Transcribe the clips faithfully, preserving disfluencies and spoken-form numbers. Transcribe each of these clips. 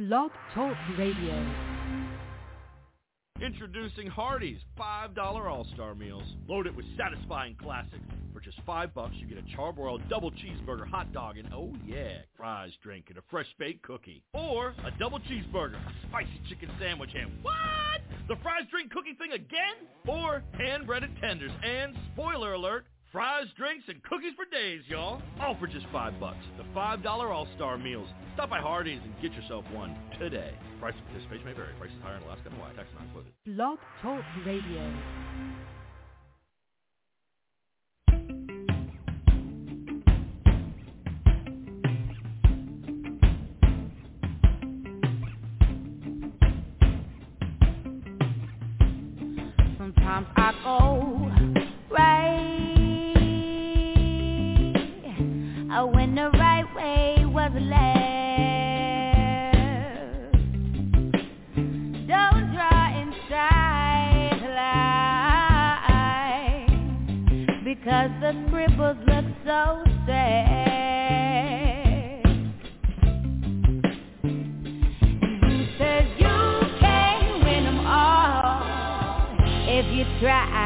Blog Talk Radio. Introducing Hardee's five dollar All-Star Meals. Loaded with satisfying classics. For just five bucks, you get a charbroiled double cheeseburger hot dog and, oh yeah, fries, drink, and a fresh baked cookie. Or a double cheeseburger, a spicy chicken sandwich, and what? The fries, drink, cookie thing again? Or hand-breaded tenders and, spoiler alert, fries, drinks, and cookies for days, y'all. All for just five bucks. The five dollar All-Star Meals. Stop by Hardee's and get yourself one today. Price of participation may vary. Prices higher in Alaska and Hawaii. Tax not included. Blog Talk Radio. Sometimes I go right when the right way was left. Don't try and sideline because the scribbles look so sad. Who says you can't win them all if you try?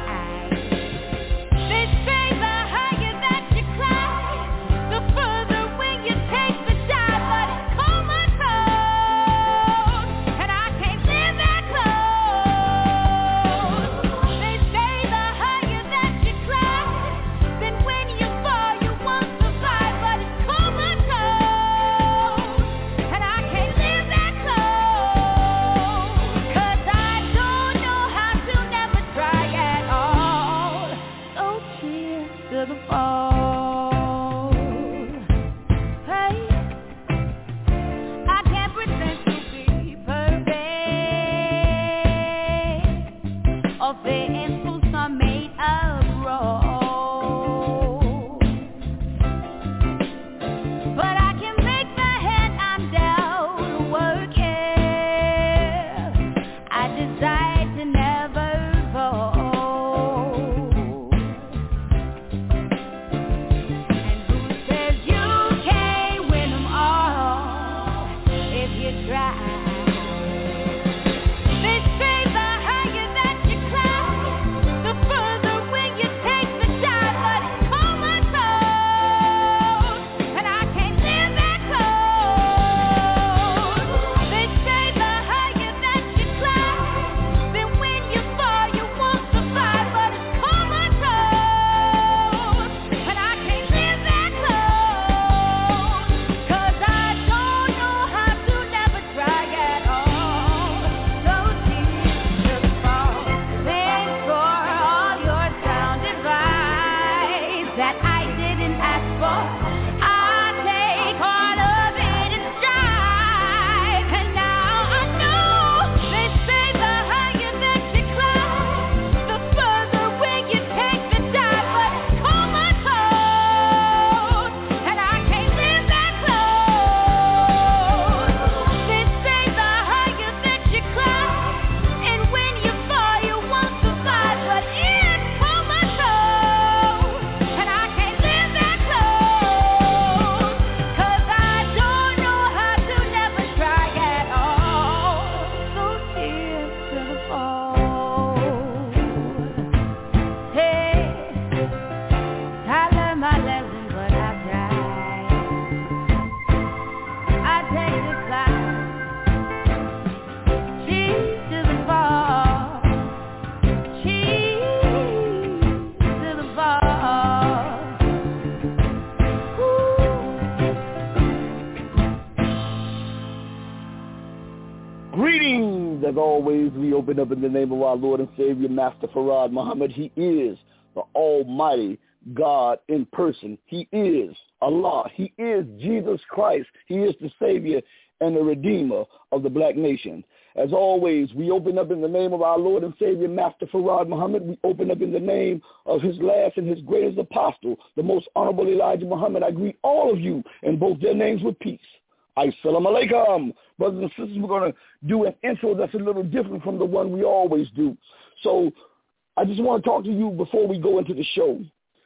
As always, we open up in the name of our Lord and Savior, Master Farad Muhammad. He is the Almighty God in person. He is Allah. He is Jesus Christ. He is the Savior and the Redeemer of the black nation. As always, we open up in the name of our Lord and Savior, Master Farad Muhammad. We open up in the name of his last and his greatest apostle, the most honorable Elijah Muhammad. I greet all of you in both their names with peace. Assalamu alaikum. Brothers and sisters, we're going to do an intro that's a little different from the one we always do. So I just want to talk to you before we go into the show.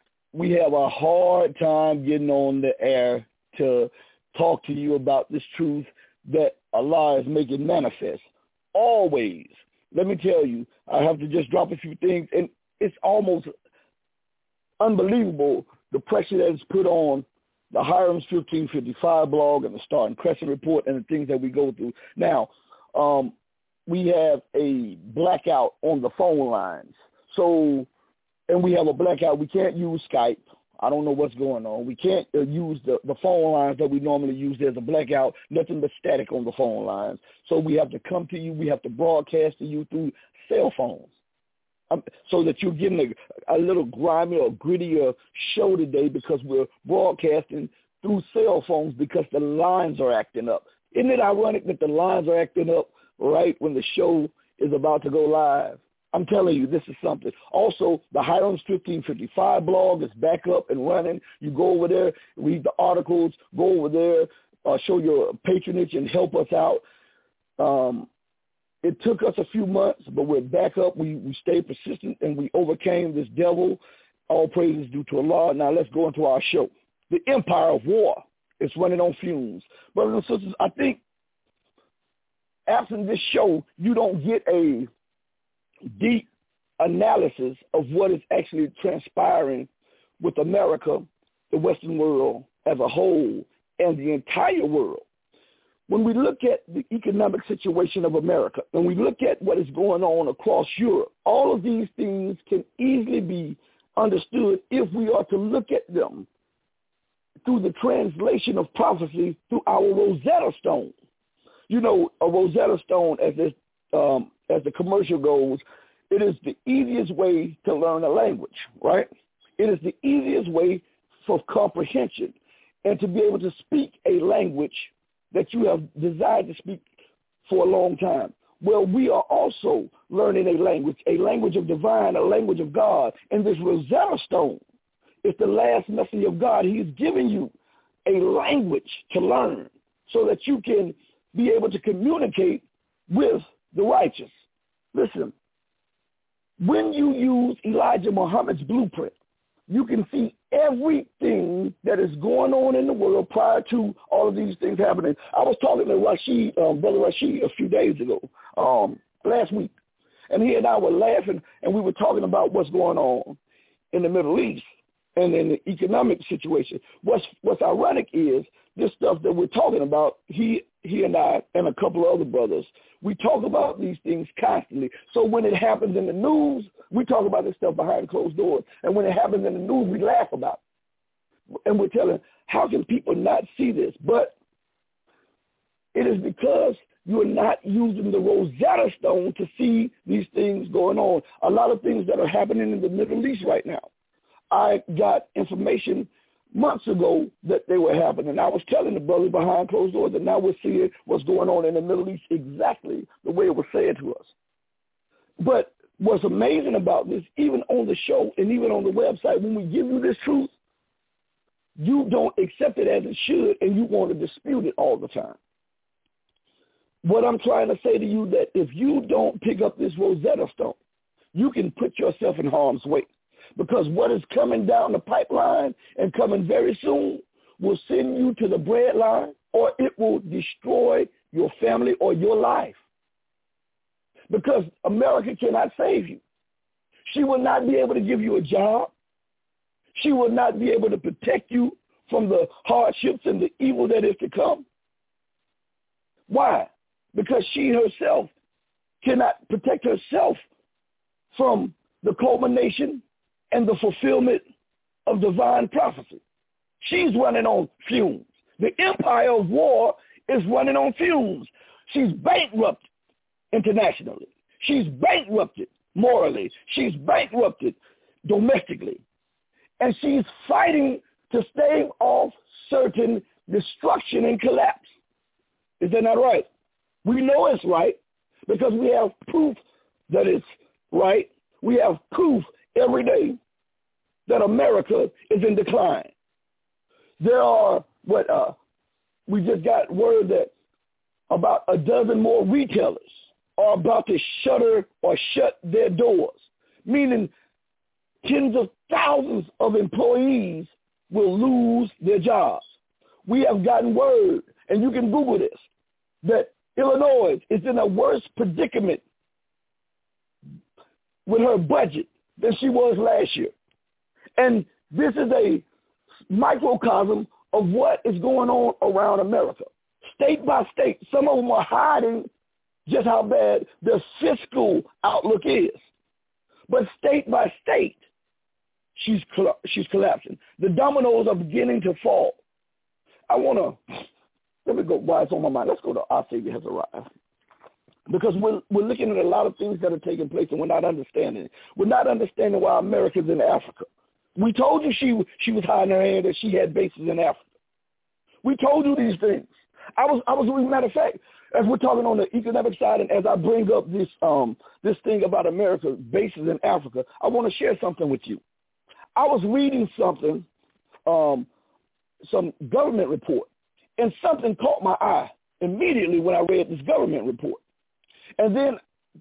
We have a hard time getting on the air to talk to you about this truth that Allah is making manifest. Always. Let me tell you, I have to just drop a few things, and it's almost unbelievable the pressure that is put on the Hiram's fifteen fifty-five blog and the Star and Crescent report and the things that we go through. Now, um, we have a blackout on the phone lines. So, and we have a blackout. We can't use Skype. I don't know what's going on. We can't uh, use the, the phone lines that we normally use. There's a blackout, nothing but static on the phone lines. So we have to come to you. We have to broadcast to you through cell phones um, so that you're getting a, a little grimier or grittier show today because we're broadcasting through cell phones because the lines are acting up. Isn't it ironic that the lines are acting up right when the show is about to go live? I'm telling you, this is something. Also, the Hiram's fifteen fifty-five blog is back up and running. You go over there, read the articles, go over there, uh, show your patronage and help us out. Um, it took us a few months, but we're back up. We, we stayed persistent, and we overcame this devil. All praise is due to Allah. Now let's go into our show. The Empire of War is running on fumes. Brothers and sisters, I think absent this show, you don't get a deep analysis of what is actually transpiring with America, the Western world as a whole, and the entire world. When we look at the economic situation of America, and we look at what is going on across Europe, all of these things can easily be understood if we are to look at them through the translation of prophecy through our Rosetta Stone. You know, a Rosetta Stone, as this um, as the commercial goes, it is the easiest way to learn a language, right? It is the easiest way for comprehension and to be able to speak a language that you have desired to speak for a long time. Well, we are also learning a language, a language of divine, a language of God. And this Rosetta Stone is the last message of God. He's giving you a language to learn so that you can be able to communicate with the righteous. Listen, when you use Elijah Muhammad's blueprint, you can see everything that is going on in the world prior to all of these things happening. I was talking to Rashid, um, Brother Rashid, a few days ago, um, last week, and he and I were laughing, and we were talking about what's going on in the Middle East and in the economic situation. What's what's ironic is this stuff that we're talking about, he he and I and a couple of other brothers, we talk about these things constantly. So when it happens in the news, we talk about this stuff behind closed doors. And when it happens in the news, we laugh about it. And we're telling, how can people not see this? But it is because you're not using the Rosetta Stone to see these things going on. A lot of things that are happening in the Middle East right now. I got information months ago that they were happening. I was telling the brothers behind closed doors that now we're seeing what's going on in the Middle East exactly the way it was said to us. But what's amazing about this, even on the show and even on the website, when we give you this truth, you don't accept it as it should, and you want to dispute it all the time. What I'm trying to say to you that if you don't pick up this Rosetta Stone, you can put yourself in harm's way. Because what is coming down the pipeline and coming very soon will send you to the breadline, or it will destroy your family or your life. Because America cannot save you. She will not be able to give you a job. She will not be able to protect you from the hardships and the evil that is to come. Why? Because she herself cannot protect herself from the culmination and the fulfillment of divine prophecy. She's running on fumes. The empire of war is running on fumes. She's bankrupted internationally. She's bankrupted morally. She's bankrupted domestically. And she's fighting to stave off certain destruction and collapse. Is that not right? We know it's right because we have proof that it's right. We have proof every day that America is in decline. There are what uh, we just got word that about a dozen more retailers are about to shutter or shut their doors, meaning tens of thousands of employees will lose their jobs. We have gotten word, and you can Google this, that Illinois is in a worse predicament with her budget than she was last year. And this is a microcosm of what is going on around America. State by state, some of them are hiding just how bad their fiscal outlook is. But state by state, she's she's collapsing. The dominoes are beginning to fall. I want to, let me go, while it's on my mind, let's go to Our Savior Has Arrived. Because we're, we're looking at a lot of things that are taking place and we're not understanding it. We're not understanding why America's in Africa. We told you she, she was hiding her hand that she had bases in Africa. We told you these things. I was, I was, as a matter of fact, as we're talking on the economic side and as I bring up this, um, this thing about America's bases in Africa, I want to share something with you. I was reading something, um, some government report, and something caught my eye immediately when I read this government report. And then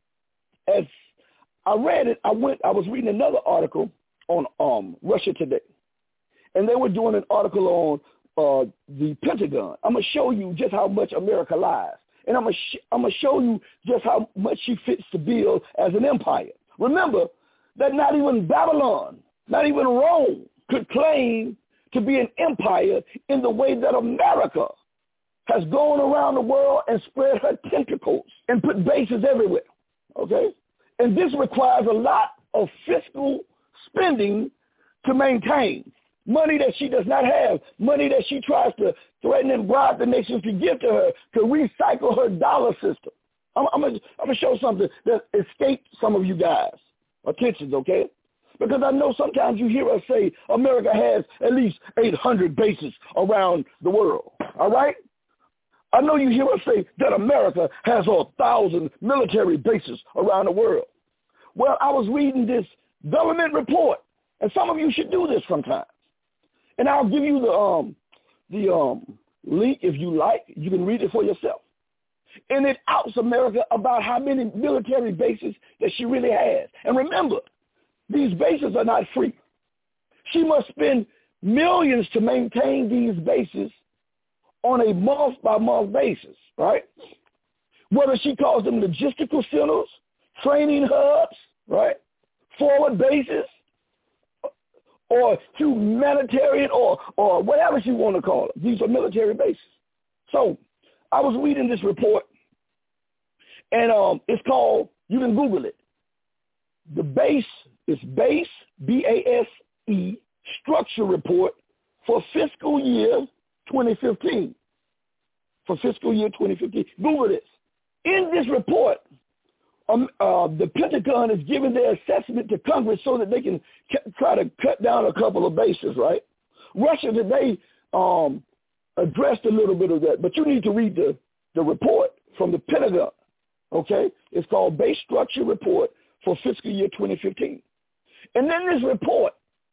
as I read it, I went, I was reading another article on um, Russia Today. And they were doing an article on uh, the Pentagon. I'm going to show you just how much America lies. And I'm going sh- I'm going to show you just how much she fits to build as an empire. Remember that not even Babylon, not even Rome could claim to be an empire in the way that America has gone around the world and spread her tentacles and put bases everywhere, okay? And this requires a lot of fiscal spending to maintain. Money that she does not have, money that she tries to threaten and bribe the nations to give to her to recycle her dollar system. I'm, I'm going to show something that escaped some of you guys' attention, okay? Because I know sometimes you hear us say America has at least eight hundred bases around the world, all right? I know you hear us say that America has a thousand military bases around the world. Well, I was reading this government report, and some of you should do this sometimes. And I'll give you the um, the um, link if you like. You can read it for yourself. And it outs America about how many military bases that she really has. And remember, these bases are not free. She must spend millions to maintain these bases on a month-by-month basis, right? Whether she calls them logistical centers, training hubs, right, forward bases, or humanitarian or, or whatever she want to call it. These are military bases. So I was reading this report, and um, it's called, you can Google it. The base is base, B A S E, structure report for fiscal year twenty fifteen. For fiscal year twenty fifteen. Google this. In this report, um, uh, the Pentagon is giving their assessment to Congress so that they can c- try to cut down a couple of bases, right? Russia Today um, addressed a little bit of that, but you need to read the, the report from the Pentagon, okay? It's called Base Structure Report for fiscal year twenty fifteen. And in this report,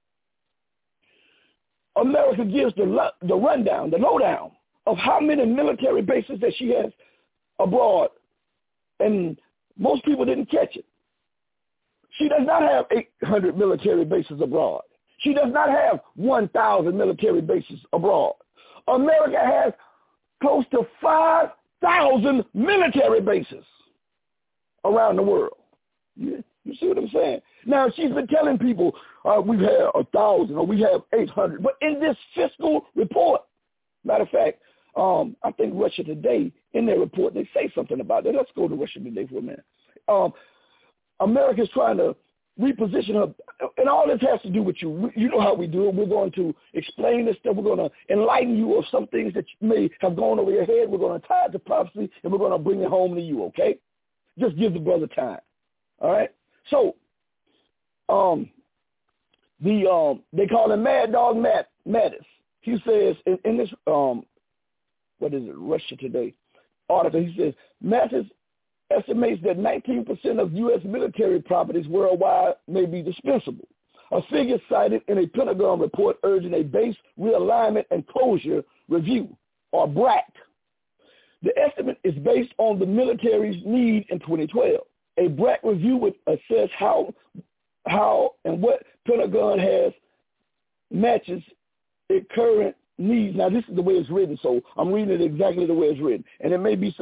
America gives the, the rundown, the lowdown of how many military bases that she has abroad. And most people didn't catch it. She does not have eight hundred military bases abroad. She does not have one thousand military bases abroad. America has close to five thousand military bases around the world. You, you see what I'm saying? Now, she's been telling people, uh, we've had one thousand or we have eight hundred. But in this fiscal report, matter of fact, um, I think Russia Today, in their report, they say something about that. Let's go to Russia Today for a minute. Um, America's trying to reposition her, and all this has to do with you. You know how we do it. We're going to explain this stuff. We're going to enlighten you of some things that may have gone over your head. We're going to tie it to prophecy, and we're going to bring it home to you, okay? Just give the brother time, all right? So um, the um, they call him Mad Dog Matt, Mattis. He says in, in this, um, what is it, Russia Today article, he says, Mattis estimates that nineteen percent of U S military properties worldwide may be dispensable, a figure cited in a Pentagon report urging a base realignment and closure review, or B R A C. The estimate is based on the military's need in twenty twelve. A B R A C review would assess how, how and what Pentagon has matches its current needs. Now, this is the way it's written, so I'm reading it exactly the way it's written. And there may be some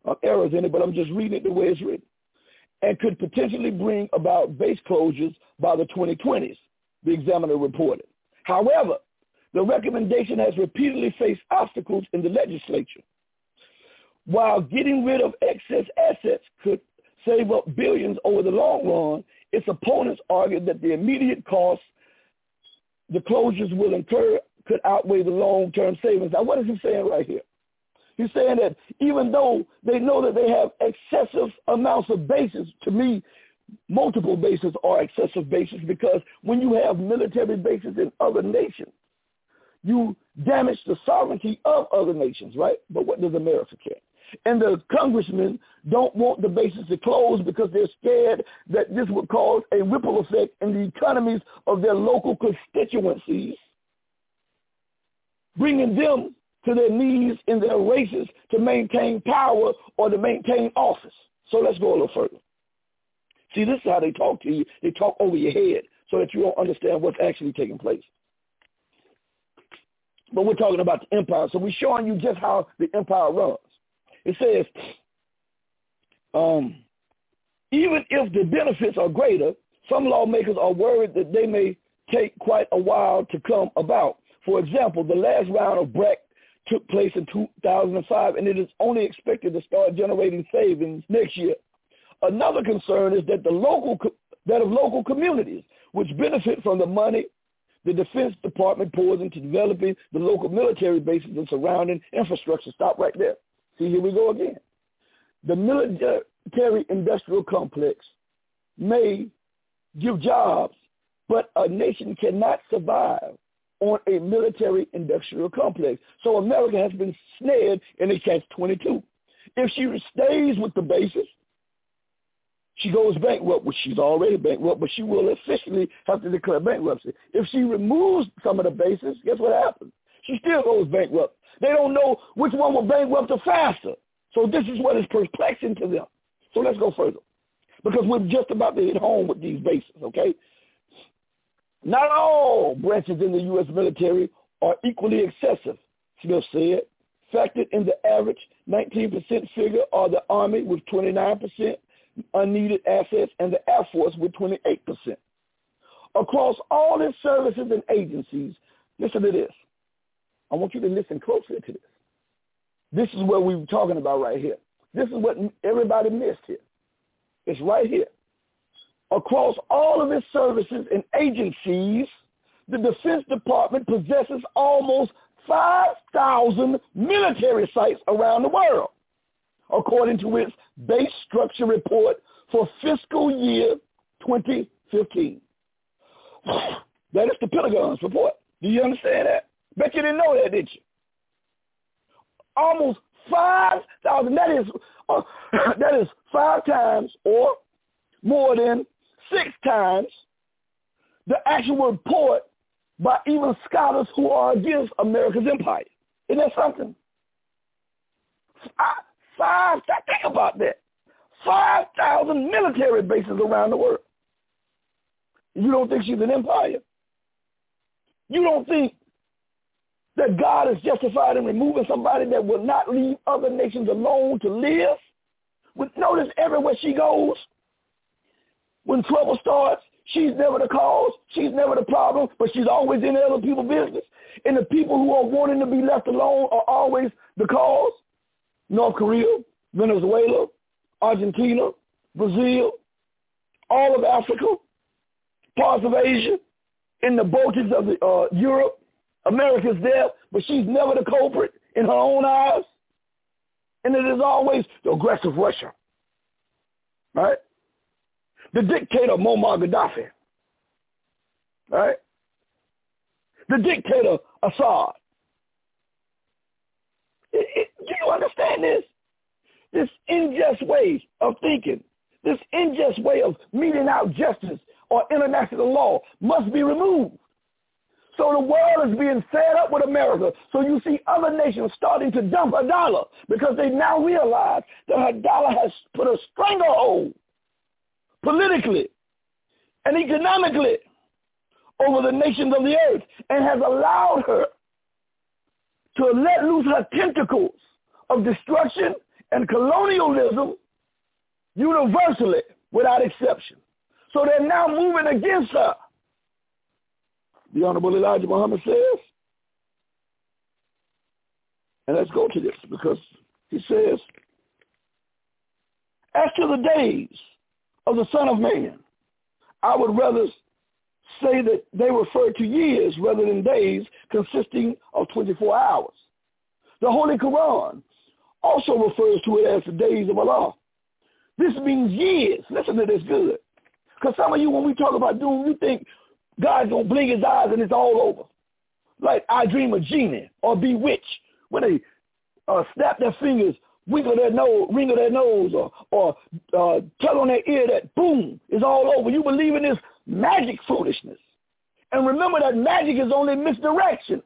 uh, errors in it, but I'm just reading it the way it's written, and could potentially bring about base closures by the twenty twenties, the Examiner reported. However, the recommendation has repeatedly faced obstacles in the legislature. While getting rid of excess assets could save up billions over the long run, its opponents argued that the immediate costs the closures will incur could outweigh the long-term savings. Now, what is he saying right here? He's saying that even though they know that they have excessive amounts of bases, to me, multiple bases are excessive bases, because when you have military bases in other nations, you damage the sovereignty of other nations, right? But what does America care? And the congressmen don't want the bases to close because they're scared that this would cause a ripple effect in the economies of their local constituencies, bringing them to their knees in their races to maintain power or to maintain office. So let's go a little further. See, this is how they talk to you. They talk over your head so that you don't understand what's actually taking place. But we're talking about the empire. So we're showing you just how the empire runs. It says, um, even if the benefits are greater, some lawmakers are worried that they may take quite a while to come about. For example, the last round of B R A C took place in two thousand five, and it is only expected to start generating savings next year. Another concern is that the local, that of local communities, which benefit from the money the Defense Department pours into developing the local military bases and surrounding infrastructure. Stop right there. See, here we go again. The military-industrial complex may give jobs, but a nation cannot survive on a military-industrial complex. So America has been snared in a catch twenty-two. If she stays with the bases, she goes bankrupt, which she's already bankrupt, but she will officially have to declare bankruptcy. If she removes some of the bases, guess what happens? She still goes bankrupt. They don't know which one will bankrupt her faster. So this is what is perplexing to them. So let's go further, because we're just about to hit home with these bases, okay? Not all branches in the U S military are equally excessive, Smith said. Factored in the average nineteen percent figure are the Army with twenty-nine percent unneeded assets and the Air Force with twenty-eight percent. Across all its services and agencies, listen to this. I want you to listen closely to this. This is what we were talking about right here. This is what everybody missed here. It's right here. Across all of its services and agencies, the Defense Department possesses almost five thousand military sites around the world, according to its base structure report for fiscal year twenty fifteen. That is the Pentagon's report. Do you understand that? Bet you didn't know that, did you? Almost five thousand. That is, uh, that is five times or more than six times the actual report by even scholars who are against America's empire. Isn't that something? Five, five think about that. five thousand military bases around the world. You don't think she's an empire? You don't think that God is justified in removing somebody that will not leave other nations alone to live? Notice everywhere she goes, when trouble starts, she's never the cause, she's never the problem, but she's always in other people's business. And the people who are wanting to be left alone are always the cause. North Korea, Venezuela, Argentina, Brazil, all of Africa, parts of Asia, in the Baltics of the, uh, Europe. America's there, but she's never the culprit in her own eyes. And it is always the aggressive Russia, right? The dictator Muammar Gaddafi, right? The dictator Assad. It, it, do you understand this? This unjust way of thinking, this unjust way of meting out justice or international law must be removed. So the world is being fed up with America. So you see other nations starting to dump her dollar because they now realize that her dollar has put a stranglehold politically and economically over the nations of the earth and has allowed her to let loose her tentacles of destruction and colonialism universally without exception. So they're now moving against her. The Honorable Elijah Muhammad says, and let's go to this because he says, as to the days of the Son of Man, I would rather say that they refer to years rather than days consisting of twenty-four hours. The Holy Quran also refers to it as the days of Allah. This means years. Listen to this good. Because some of you, when we talk about doom, you think God's going to blink his eyes and it's all over. Like I Dream of Genie or Bewitched, when they uh, snap their fingers, wiggle their nose, wrinkle their nose, or, or uh, tell on their ear that boom, it's all over. You believe in this magic foolishness. And remember that magic is only misdirection.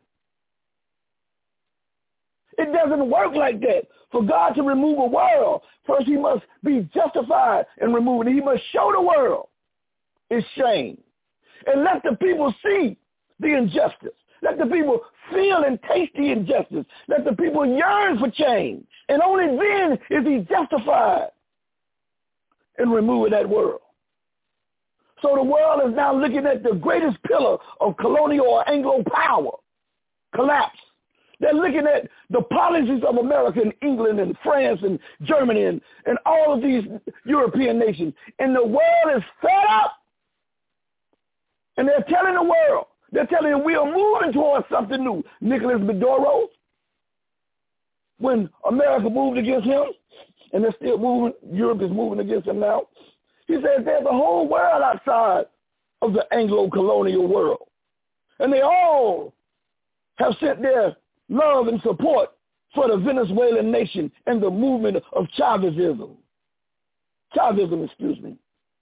It doesn't work like that. For God to remove a world, first he must be justified in removing it. He must show the world its shame. And let the people see the injustice. Let the people feel and taste the injustice. Let the people yearn for change. And only then is he justified in removing that world. So the world is now looking at the greatest pillar of colonial or Anglo power collapse. They're looking at the policies of America and England and France and Germany and, and all of these European nations. And the world is fed up. And they're telling the world, they're telling them we are moving towards something new. Nicolas Maduro, when America moved against him, and they're still moving, Europe is moving against him now, he says there's a whole world outside of the Anglo-colonial world. And they all have sent their love and support for the Venezuelan nation and the movement of Chavism. Chavism, excuse me.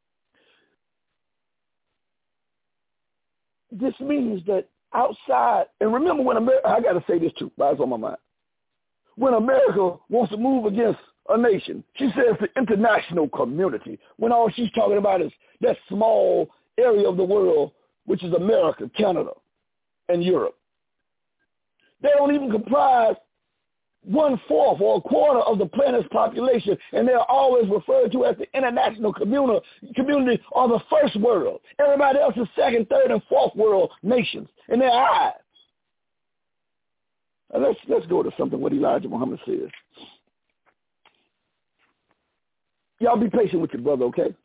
This means that outside, and remember when America, I got to say this too, but it's on my mind. When America wants to move against a nation, she says the international community, when all she's talking about is that small area of the world, which is America, Canada, and Europe. They don't even comprise one-fourth or a quarter of the planet's population, and they're always referred to as the international community, community or the first world. Everybody else is second, third, and fourth world nations in their eyes. Now let's, let's go to something what Elijah Muhammad says. Y'all be patient with your brother, okay?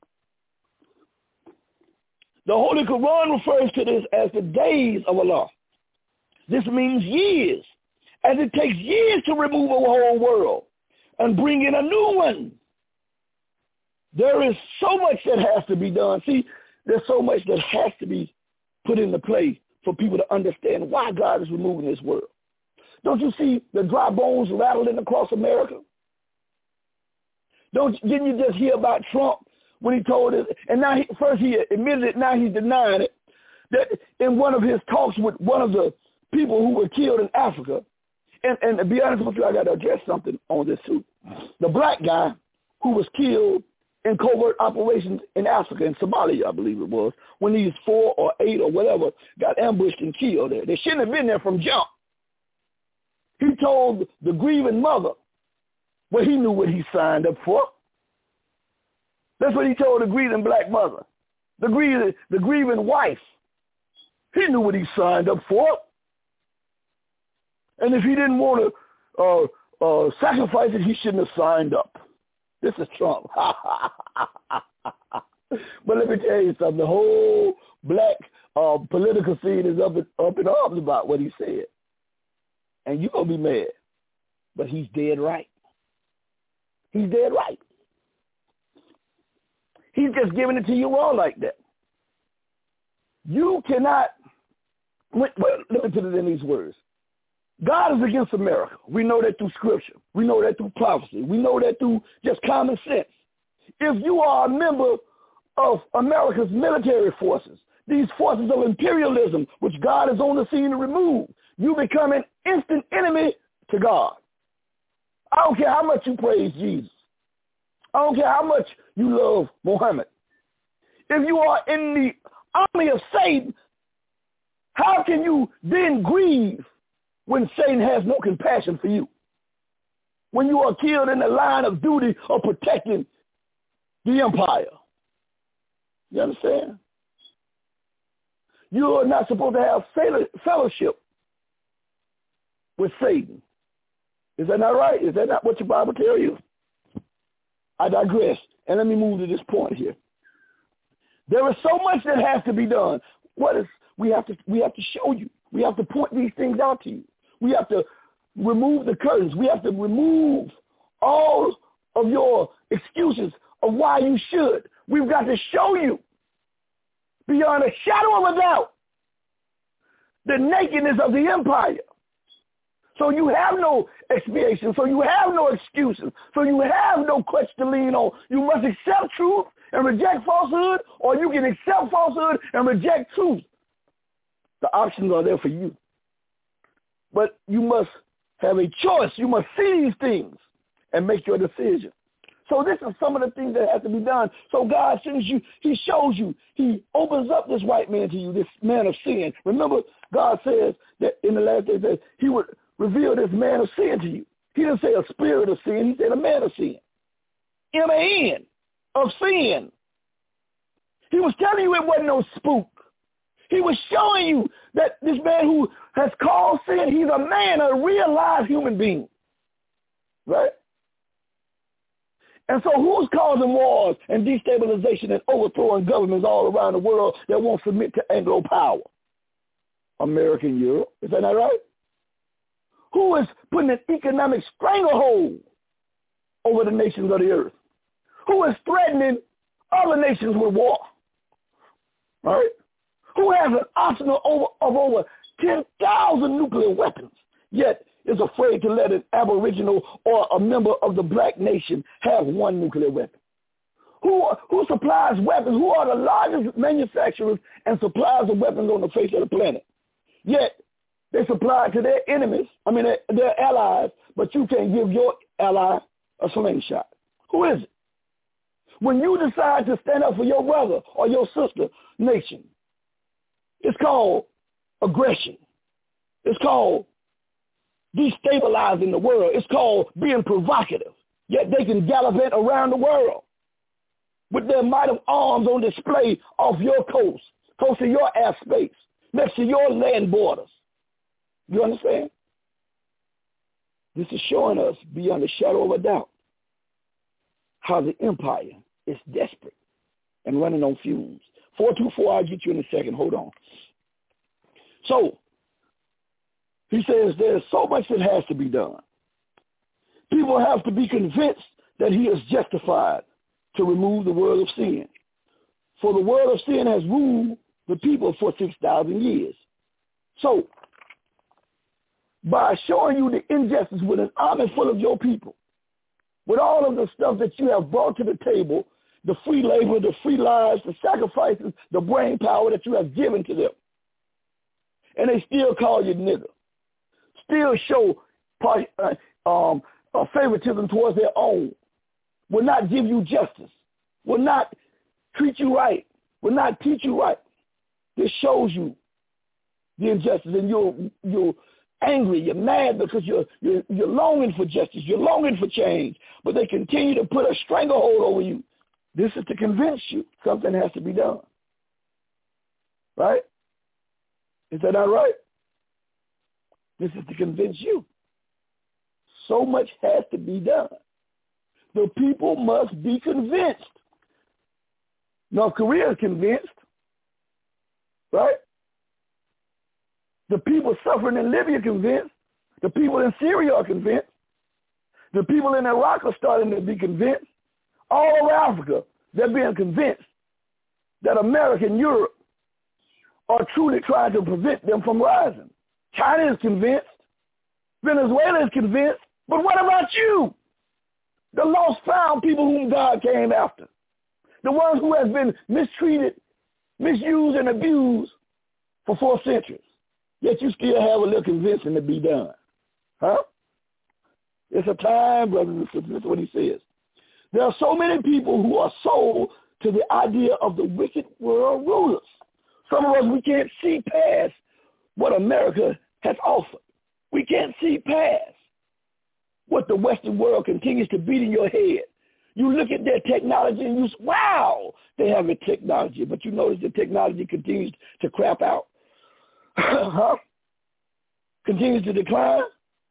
The Holy Quran refers to this as the days of Allah. This means years, as it takes years to remove a whole world and bring in a new one. There is so much that has to be done. See, there's so much that has to be put into play for people to understand why God is removing this world. Don't you see the dry bones rattling across America? Don't didn't you just hear about Trump when he told us, and now he, first he admitted it, now he's denying it, that in one of his talks with one of the people who were killed in Africa, and, and to be honest with you, I got to address something on this too. The black guy who was killed in covert operations in Africa, in Somalia, I believe it was, when these four or eight or whatever got ambushed and killed there. They shouldn't have been there from jump. He told the grieving mother, well, he knew what he signed up for. That's what he told the grieving black mother. The grieving, the grieving wife, he knew what he signed up for. And if he didn't want to uh, uh, sacrifice it, he shouldn't have signed up. This is Trump. But let me tell you something. The whole black uh, political scene is up, up in arms about what he said. And you're going to be mad. But he's dead right. He's dead right. He's just giving it to you all like that. You cannot, well, let me put it in these words. God is against America. We know that through scripture. We know that through prophecy. We know that through just common sense. If you are a member of America's military forces, these forces of imperialism, which God is on the scene to remove, you become an instant enemy to God. I don't care how much you praise Jesus. I don't care how much you love Muhammad. If you are in the army of Satan, how can you then grieve when Satan has no compassion for you? when you are killed in the line of duty of protecting the empire. You understand? You are not supposed to have fellowship with Satan. Is that not right? Is that not what your Bible tells you? I digress. And let me move to this point here. There is so much that has to be done. What is we have to we have to show you. We have to point these things out to you. We have to remove the curtains. We have to remove all of your excuses of why you should. We've got to show you beyond a shadow of a doubt the nakedness of the empire. So you have no expiation. So you have no excuses. So you have no question to lean on. You must accept truth and reject falsehood, or you can accept falsehood and reject truth. The options are there for you. But you must have a choice. You must see these things and make your decision. So this is some of the things that have to be done. So God sends you, he shows you, he opens up this white man to you, this man of sin. Remember, God says that in the last days that he would reveal this man of sin to you. He didn't say a spirit of sin. He said a man of sin. M A N, of sin. He was telling you it wasn't no spook. He was showing you that this man who has caused sin, he's a man, a real live human being. Right? And so who's causing wars and destabilization and overthrowing governments all around the world that won't submit to Anglo power? America and Europe. Is that not right? Who is putting an economic stranglehold over the nations of the earth? Who is threatening other nations with war? All right? Who has an arsenal over, of over ten thousand nuclear weapons, yet is afraid to let an aboriginal or a member of the black nation have one nuclear weapon? Who, who supplies weapons? Who are the largest manufacturers and suppliers of weapons on the face of the planet? Yet they supply to their enemies, I mean their, their allies, but you can't give your ally a slingshot. Who is it? When you decide to stand up for your brother or your sister nation, it's called aggression. It's called destabilizing the world. It's called being provocative. Yet they can gallivant around the world with their might of arms on display off your coast, close to your airspace, next to your land borders. You understand? This is showing us beyond a shadow of a doubt how the empire is desperate and running on fumes. four two four, I'll get you in a second. Hold on. So, he says there's so much that has to be done. People have to be convinced that he is justified to remove the world of sin. For the world of sin has ruled the people for six thousand years. So, by showing you the injustice with an army full of your people, with all of the stuff that you have brought to the table, the free labor, the free lives, the sacrifices, the brain power that you have given to them, and they still call you nigger, still show uh, um, uh, favoritism towards their own, will not give you justice, will not treat you right, will not teach you right. This shows you the injustice, and you're you're angry, you're mad because you're you're you're longing for justice, you're longing for change, but they continue to put a stranglehold over you. This is to convince you something has to be done. Right? Is that not right? This is to convince you. So much has to be done. The people must be convinced. North Korea is convinced. Right? The people suffering in Libya are convinced. The people in Syria are convinced. The people in Iraq are starting to be convinced. All over Africa, they're being convinced that America and Europe are truly trying to prevent them from rising. China is convinced. Venezuela is convinced. But what about you? The lost found people whom God came after. The ones who have been mistreated, misused, and abused for four centuries. Yet you still have a little convincing to be done. Huh? It's a time, brothers and sisters, that's what he says. There are so many people who are sold to the idea of the wicked world rulers. Some of us, we can't see past what America has offered. We can't see past what the Western world continues to beat in your head. You look at their technology and you say, wow, they have a technology. But you notice the technology continues to crap out. huh? Continues to decline.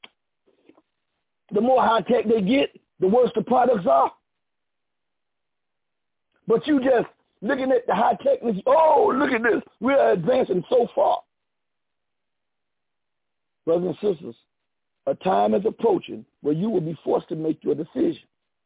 The more high tech they get, the worse the products are. But you just looking at the high tech, oh, look at this. We are advancing so far. Brothers and sisters, a time is approaching where you will be forced to make your decision.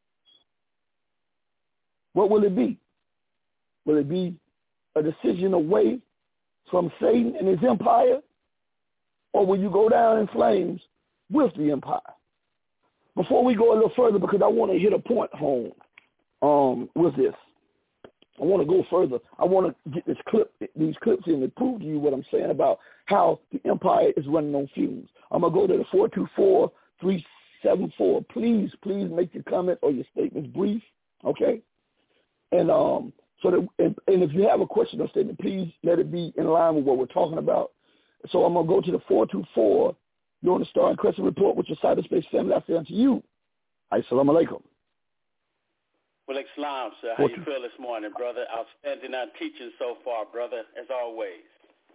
What will it be? Will it be a decision away from Satan and his empire? Or will you go down in flames with the empire? Before we go a little further, because I want to hit a point home um, with this. I want to go further. I want to get this clip, these clips in to prove to you what I'm saying about how the empire is running on fumes. I'm going to go to the four two four, three seven four. Please, please make your comment or your statements brief, okay? And um, so that, and, and if you have a question or statement, please let it be in line with what we're talking about. So I'm going to go to the four two four. You're on the Star and Crescent Report with your cyberspace family. I say unto you, Assalamu alaikum. Well, Islam, sir. How you feel this morning, brother? Outstanding on teaching so far, brother, as always.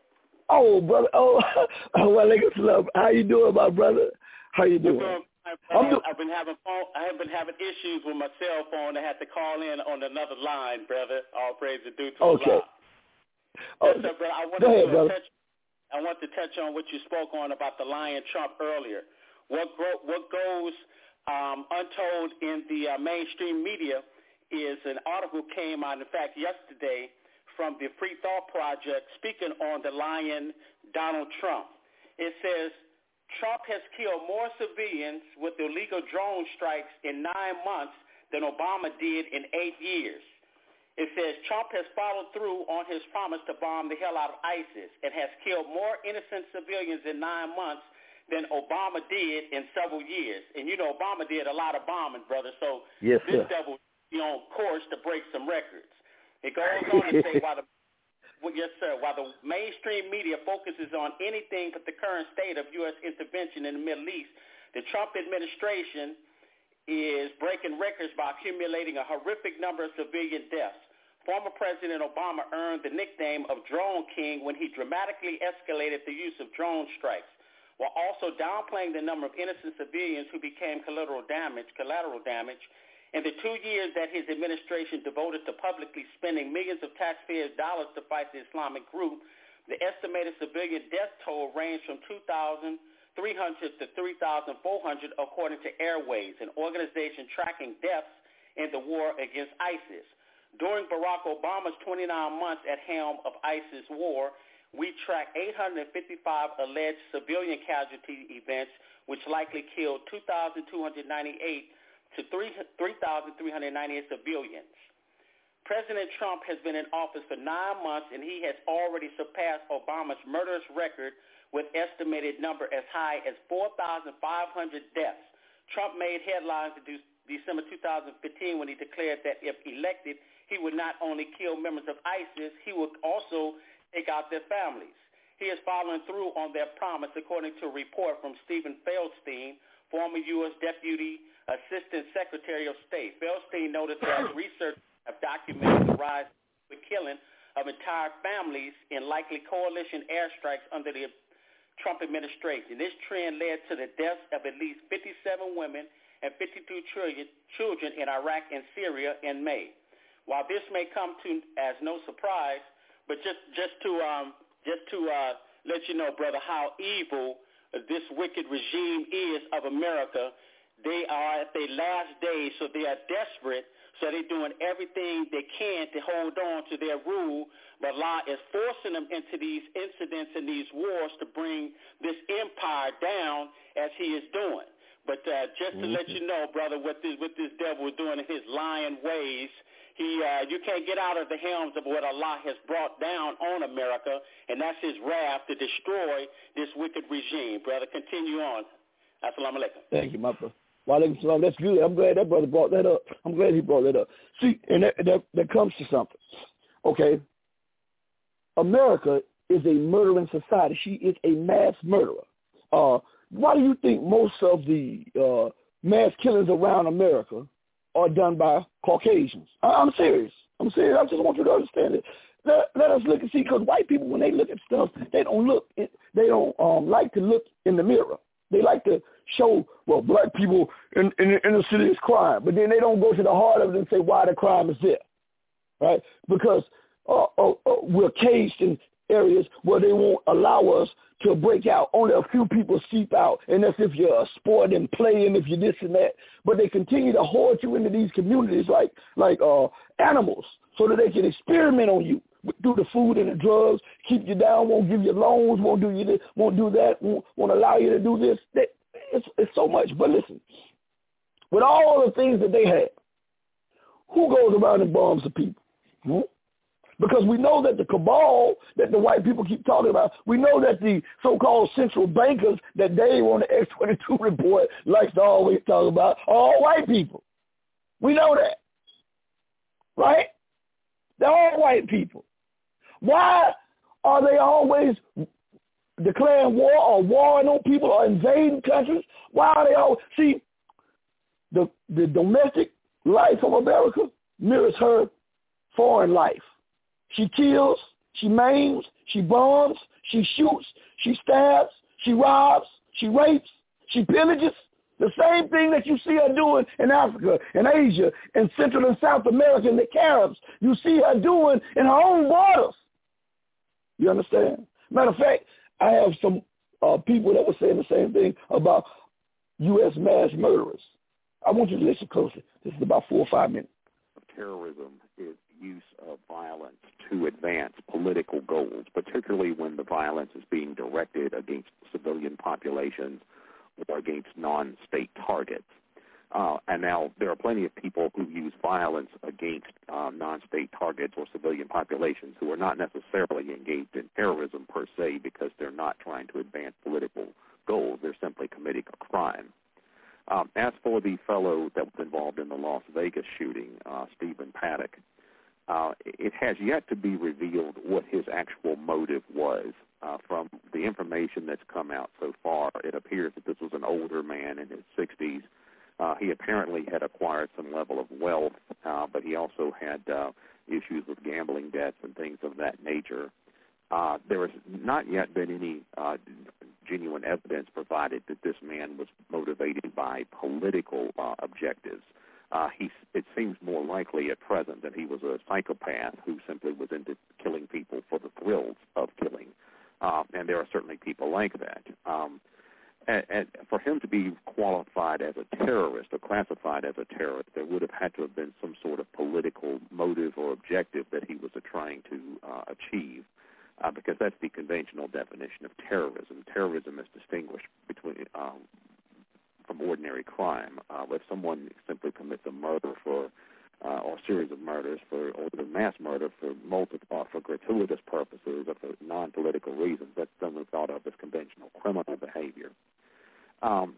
Oh, brother. Oh, well, salam. How you doing, my brother? How you doing? doing fine, do- I've been having phone. I have been having issues with my cell phone. I had to call in on another line, brother. All praise is due to okay. Allah. Oh, yes, sir, brother. I wanted go ahead, to brother. touch. I want to touch on what you spoke on about the lion Trump earlier. What gro- what goes um, untold in the uh, mainstream media is an article came out, in fact, yesterday from the Free Thought Project speaking on the lion Donald Trump. It says, Trump has killed more civilians with illegal drone strikes in nine months than Obama did in eight years. It says Trump has followed through on his promise to bomb the hell out of ISIS and has killed more innocent civilians in nine months than Obama did in several years. And, you know, Obama did a lot of bombing, brother, so yes, this sir. devil be on course to break some records. It goes on to say while the well, yes, sir, while the mainstream media focuses on anything but the current state of U S intervention in the Middle East, the Trump administration is breaking records by accumulating a horrific number of civilian deaths. Former President Obama earned the nickname of Drone King when he dramatically escalated the use of drone strikes, while also downplaying the number of innocent civilians who became collateral damage, collateral damage. In the two years that his administration devoted to publicly spending millions of taxpayers' dollars to fight the Islamic group, the estimated civilian death toll ranged from two thousand three hundred to three thousand four hundred, according to Airways, an organization tracking deaths in the war against ISIS. During Barack Obama's twenty-nine months at helm of ISIS war, we tracked eight hundred fifty-five alleged civilian casualty events, which likely killed two thousand two hundred ninety-eight to three thousand three hundred ninety-eight civilians. President Trump has been in office for nine months, and he has already surpassed Obama's murderous record with estimated number as high as four thousand five hundred deaths. Trump made headlines in December two thousand fifteen when he declared that if elected, he would not only kill members of ISIS, he would also take out their families. He is following through on their promise, according to a report from Stephen Feldstein, former U S Deputy Assistant Secretary of State. Feldstein noted that research have documented the rise of the killing of entire families in likely coalition airstrikes under the Trump administration. This trend led to the deaths of at least fifty-seven women and fifty-two children in Iraq and Syria in May. While this may come to as no surprise, but just just to um, just to uh, let you know, brother, how evil this wicked regime is of America. They are at their last days, so they are desperate. So they're doing everything they can to hold on to their rule, but Allah is forcing them into these incidents and these wars to bring this empire down as he is doing. But uh, just to mm-hmm. let you know, brother, what this, what this devil is doing in his lying ways, he uh, you can't get out of the helms of what Allah has brought down on America, and that's his wrath to destroy this wicked regime. Brother, continue on. Assalamu alaikum. Thank you, my brother. Walaikum salam. That's good. I'm glad that brother brought that up. I'm glad he brought that up. See, and that, that, that comes to something. Okay? America is a murdering society. She is a mass murderer. Uh, why do you think most of the uh, mass killings around America are done by Caucasians. I'm serious. I'm serious. I just want you to understand it. Let, let us look and see, because white people, when they look at stuff, they don't look. They don't um, like to look in the mirror. They like to show, well, black people in, in, in the city is crime, but then they don't go to the heart of it and say why the crime is there, right? Because uh, uh, uh, we're caged in areas where they won't allow us to break out. Only a few people seep out, and that's if you're a sport and playing, if you're this and that. But they continue to hoard you into these communities like like uh, animals, so that they can experiment on you through the food and the drugs, keep you down, won't give you loans, won't do you this, won't do that, won't, won't allow you to do this. They, it's, it's so much. But listen, with all the things that they have, who goes around and bombs the people? Hmm? Because we know that the cabal that the white people keep talking about, we know that the so-called central bankers that Dave on the X twenty-two report likes to always talk about are all white people. We know that, right? They're all white people. Why are they always declaring war or warring on people or invading countries? Why are they all, see, the, the domestic life of America mirrors her foreign life. She kills, she maims, she bombs, she shoots, she stabs, she robs, she rapes, she pillages. The same thing that you see her doing in Africa, in Asia, in Central and South America, and the Caribs, you see her doing in her own borders. You understand? Matter of fact, I have some uh, people that were saying the same thing about U S mass murderers. I want you to listen closely. This is about four or five minutes. Terrorism is use of violence to advance political goals, particularly when the violence is being directed against civilian populations or against non-state targets. Uh, and now there are plenty of people who use violence against uh, non-state targets or civilian populations who are not necessarily engaged in terrorism per se because they're not trying to advance political goals. They're simply committing a crime. Um, as for the fellow that was involved in the Las Vegas shooting, uh, Stephen Paddock, uh, it has yet to be revealed what his actual motive was. Uh, from the information that's come out so far, it appears that this was an older man in his sixties. Uh, he apparently had acquired some level of wealth, uh, but he also had uh, issues with gambling debts and things of that nature. Uh, there has not yet been any uh, genuine evidence provided that this man was motivated by political uh, objectives. Uh, he, it seems more likely at present that he was a psychopath who simply was into killing people for the thrills of killing. Uh, and there are certainly people like that. Um, and, and for him to be qualified as a terrorist or classified as a terrorist, there would have had to have been some sort of political motive or objective that he was trying to uh, achieve, uh, because that's the conventional definition of terrorism. Terrorism is distinguished between um, from ordinary crime. Uh, if someone simply commits a murder for Uh, or a series of murders for, or the mass murder for multiple, uh, for gratuitous purposes or for non-political reasons, that's something thought of as conventional criminal behavior. Um,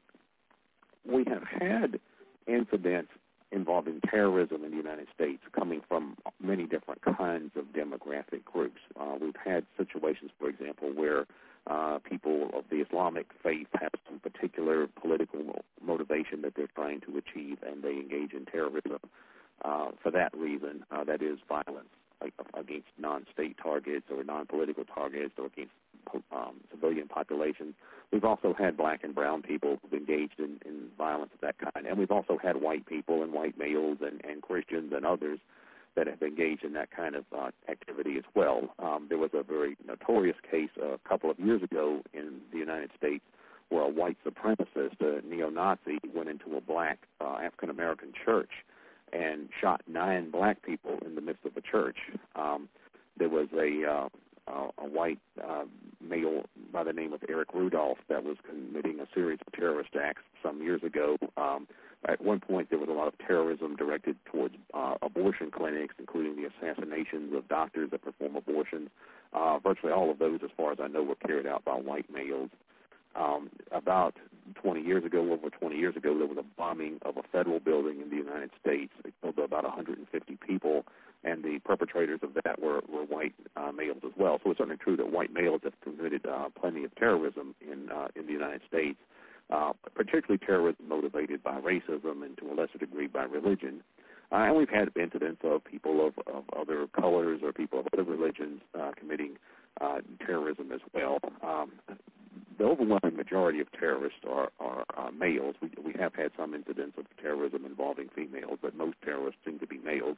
we have had incidents involving terrorism in the United States coming from many different kinds of demographic groups. Uh, we've had situations, for example, where uh, people of the Islamic faith have some particular political motivation that they're trying to achieve, and they engage in terrorism. Uh, for that reason, uh, that is violence like, against non-state targets or non-political targets or against um, civilian populations. We've also had black and brown people who've engaged in, in violence of that kind. And we've also had white people and white males and, and Christians and others that have engaged in that kind of uh, activity as well. Um, there was a very notorious case a couple of years ago in the United States where a white supremacist, a neo-Nazi, went into a black uh, African-American church and shot nine black people in the midst of a church. Um, there was a, uh, uh, a white uh, male by the name of Eric Rudolph that was committing a series of terrorist acts some years ago. Um, at one point, there was a lot of terrorism directed towards uh, abortion clinics, including the assassinations of doctors that perform abortions. Uh, virtually all of those, as far as I know, were carried out by white males. Um, about twenty years ago, over twenty years ago, there was a bombing of a federal building in the United States. It killed about one hundred fifty people, and the perpetrators of that were, were white uh, males as well. So it's certainly true that white males have committed uh, plenty of terrorism in uh, in the United States. uh, particularly terrorism motivated by racism and to a lesser degree by religion. Uh, and we've had incidents of people of, of other colors or people of other religions uh, committing uh, terrorism as well. Um, the overwhelming majority of terrorists are, are uh, males. We, we have had some incidents of terrorism involving females, but most terrorists seem to be males.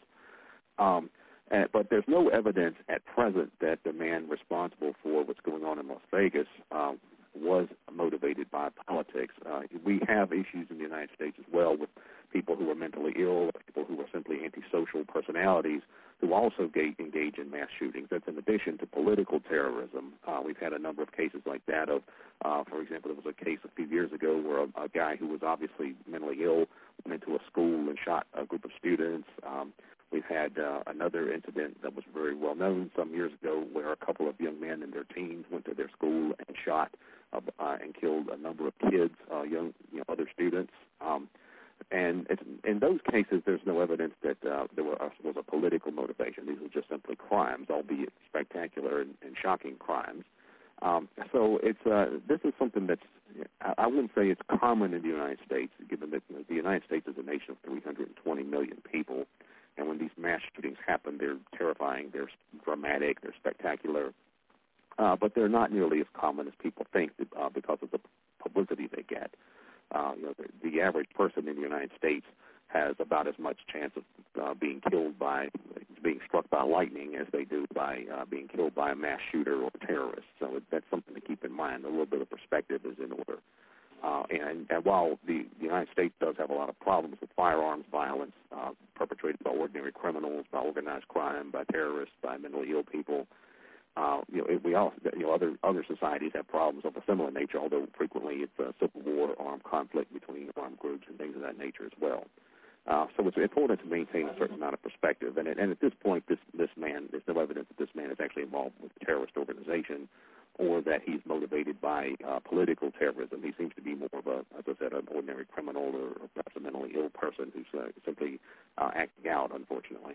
Um, and, but there's no evidence at present that the man responsible for what's going on in Las Vegas um, was motivated by politics. Uh, we have issues in the United States as well with people who are mentally ill, people who are simply antisocial personalities who also ga- engage in mass shootings. That's in addition to political terrorism. Uh, we've had a number of cases like that of, uh, for example, there was a case a few years ago where a, a guy who was obviously mentally ill went into a school and shot a group of students. Um, We've had uh, another incident that was very well known some years ago where a couple of young men in their teens went to their school and shot uh, uh, and killed a number of kids, uh, young, you know, other students. Um, and it's, in those cases, there's no evidence that uh, there was a, was a political motivation. These were just simply crimes, albeit spectacular and, and shocking crimes. Um, so it's uh, this is something that's, I wouldn't say it's common in the United States, given that you know, the United States is a nation of three hundred twenty million people. And when these mass shootings happen, they're terrifying, they're dramatic, they're spectacular, uh, but they're not nearly as common as people think uh, because of the publicity they get. Uh, you know, the, the average person in the United States has about as much chance of uh, being killed by, being struck by lightning as they do by uh, being killed by a mass shooter or a terrorist. So that's something to keep in mind. A little bit of perspective is in order. Uh, and, and while the, the United States does have a lot of problems with firearms violence uh, perpetrated by ordinary criminals, by organized crime, by terrorists, by mentally ill people, uh, you know, it, we all, you know, other other societies have problems of a similar nature. Although frequently it's a civil war, armed conflict between armed groups, and things of that nature as well. Uh, so it's important to maintain a certain amount of perspective. And, and at this point, this this man, there's no evidence that this man is actually involved with a terrorist organization, or that he's motivated by uh, political terrorism. He seems to be more of a, as I said, an ordinary criminal or perhaps a mentally ill person who's uh, simply uh, acting out, unfortunately.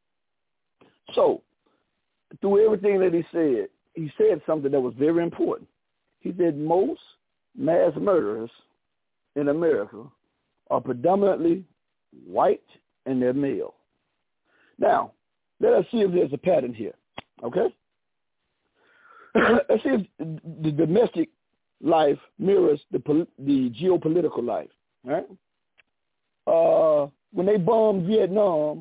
So, through everything that he said, he said something that was very important. He said most mass murderers in America are predominantly white and they're male. Now, let us see if there's a pattern here, okay? Let's see if the domestic life mirrors the the geopolitical life. Right? Uh, when they bombed Vietnam,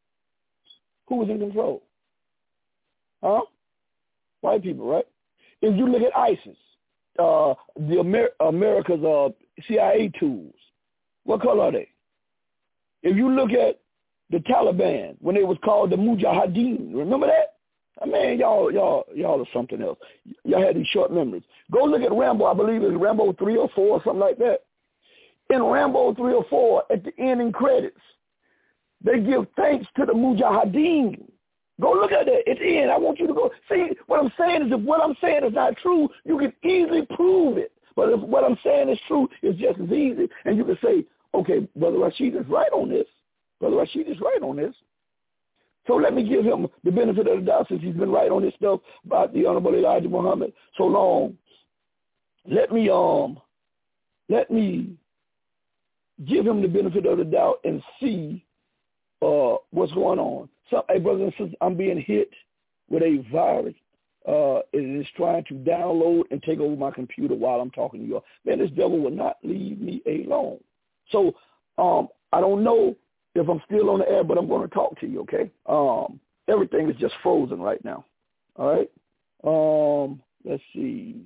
who was in control? Huh? White people, right? If you look at ISIS, uh, the Amer- America's uh, C I A tools, what color are they? If you look at the Taliban, when they was called the Mujahideen, remember that? I mean, y'all, y'all, y'all are something else. Y'all had these short memories. Go look at Rambo. I believe it's Rambo three or four, or something like that. In Rambo three or four, at the ending credits, they give thanks to the Mujahideen. Go look at that. It's in. I want you to go. See, what I'm saying is if what I'm saying is not true, you can easily prove it. But if what I'm saying is true, it's just as easy. And you can say, okay, Brother Rashid is right on this. Brother Rashid is right on this. So let me give him the benefit of the doubt since he's been right on this stuff about the Honorable Elijah Muhammad so long. Let me um, let me give him the benefit of the doubt and see uh, what's going on. So, hey, brothers and sisters, I'm being hit with a virus. Uh, it is trying to download and take over my computer while I'm talking to you. Man, this devil will not leave me alone. So um, I don't know if I'm still on the air, but I'm going to talk to you, okay? Um, everything is just frozen right now, all right? Um, let's see.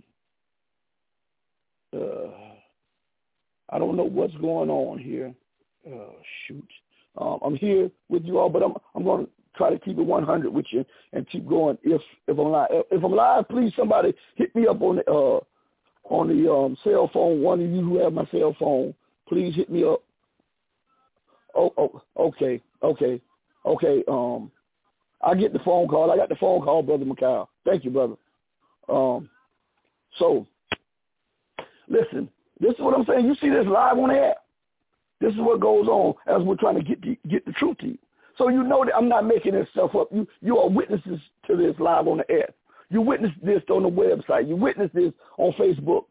Uh, I don't know what's going on here. Oh, shoot. Um, I'm here with you all, but I'm I'm going to try to keep it one hundred with you and keep going. If if I'm live, if I'm live, please somebody hit me up on the uh, on the um, cell phone. One of you who have my cell phone, please hit me up. Oh, oh, okay, okay, okay. Um, I get the phone call. I got the phone call, Brother Mikhail. Thank you, brother. Um, so, listen, this is what I'm saying. You see this live on the air. This is what goes on as we're trying to get the, get the truth to you. So you know that I'm not making this stuff up. You you are witnesses to this live on the air. You witnessed this on the website. You witnessed this on Facebook.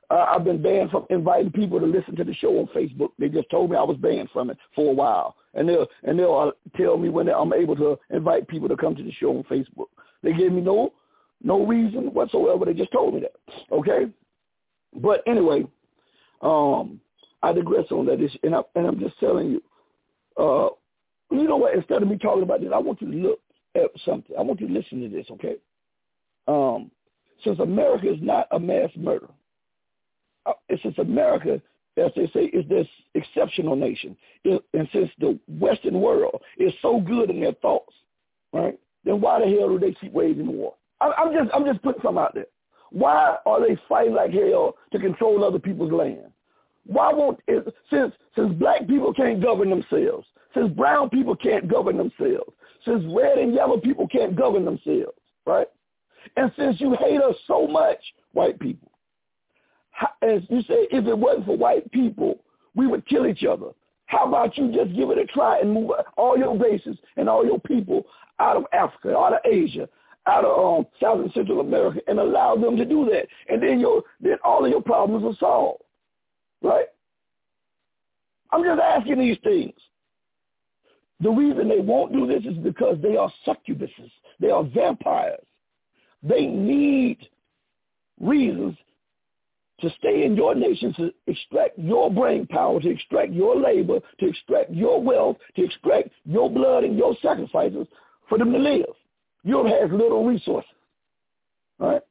Uh, I've been banned from inviting people to listen to the show on Facebook. They just told me I was banned from it for a while. And they'll, and they'll uh, tell me when I'm able to invite people to come to the show on Facebook. They gave me no no reason whatsoever. They just told me that, okay? But anyway, um, I digress on that, and, I, and I'm just telling you, uh, you know what, instead of me talking about this, I want you to look at something. I want you to listen to this, okay? Um, since America is not a mass murder, uh, since America, as they say, is this exceptional nation, it, and since the Western world is so good in their thoughts, right, then why the hell do they keep waging war? I, I'm just I'm just putting something out there. Why are they fighting like hell to control other people's land? Why won't it, since since black people can't govern themselves, since brown people can't govern themselves, since red and yellow people can't govern themselves, right? And since you hate us so much, white people, as you say, if it wasn't for white people, we would kill each other. How about you just give it a try and move all your bases and all your people out of Africa, out of Asia, out of um, South and Central America, and allow them to do that, and then your then all of your problems are solved, right? I'm just asking these things. The reason they won't do this is because they are succubuses. They are vampires. They need reasons to stay in your nation, to extract your brain power, to extract your labor, to extract your wealth, to extract your blood and your sacrifices for them to live. Europe has little resources, right?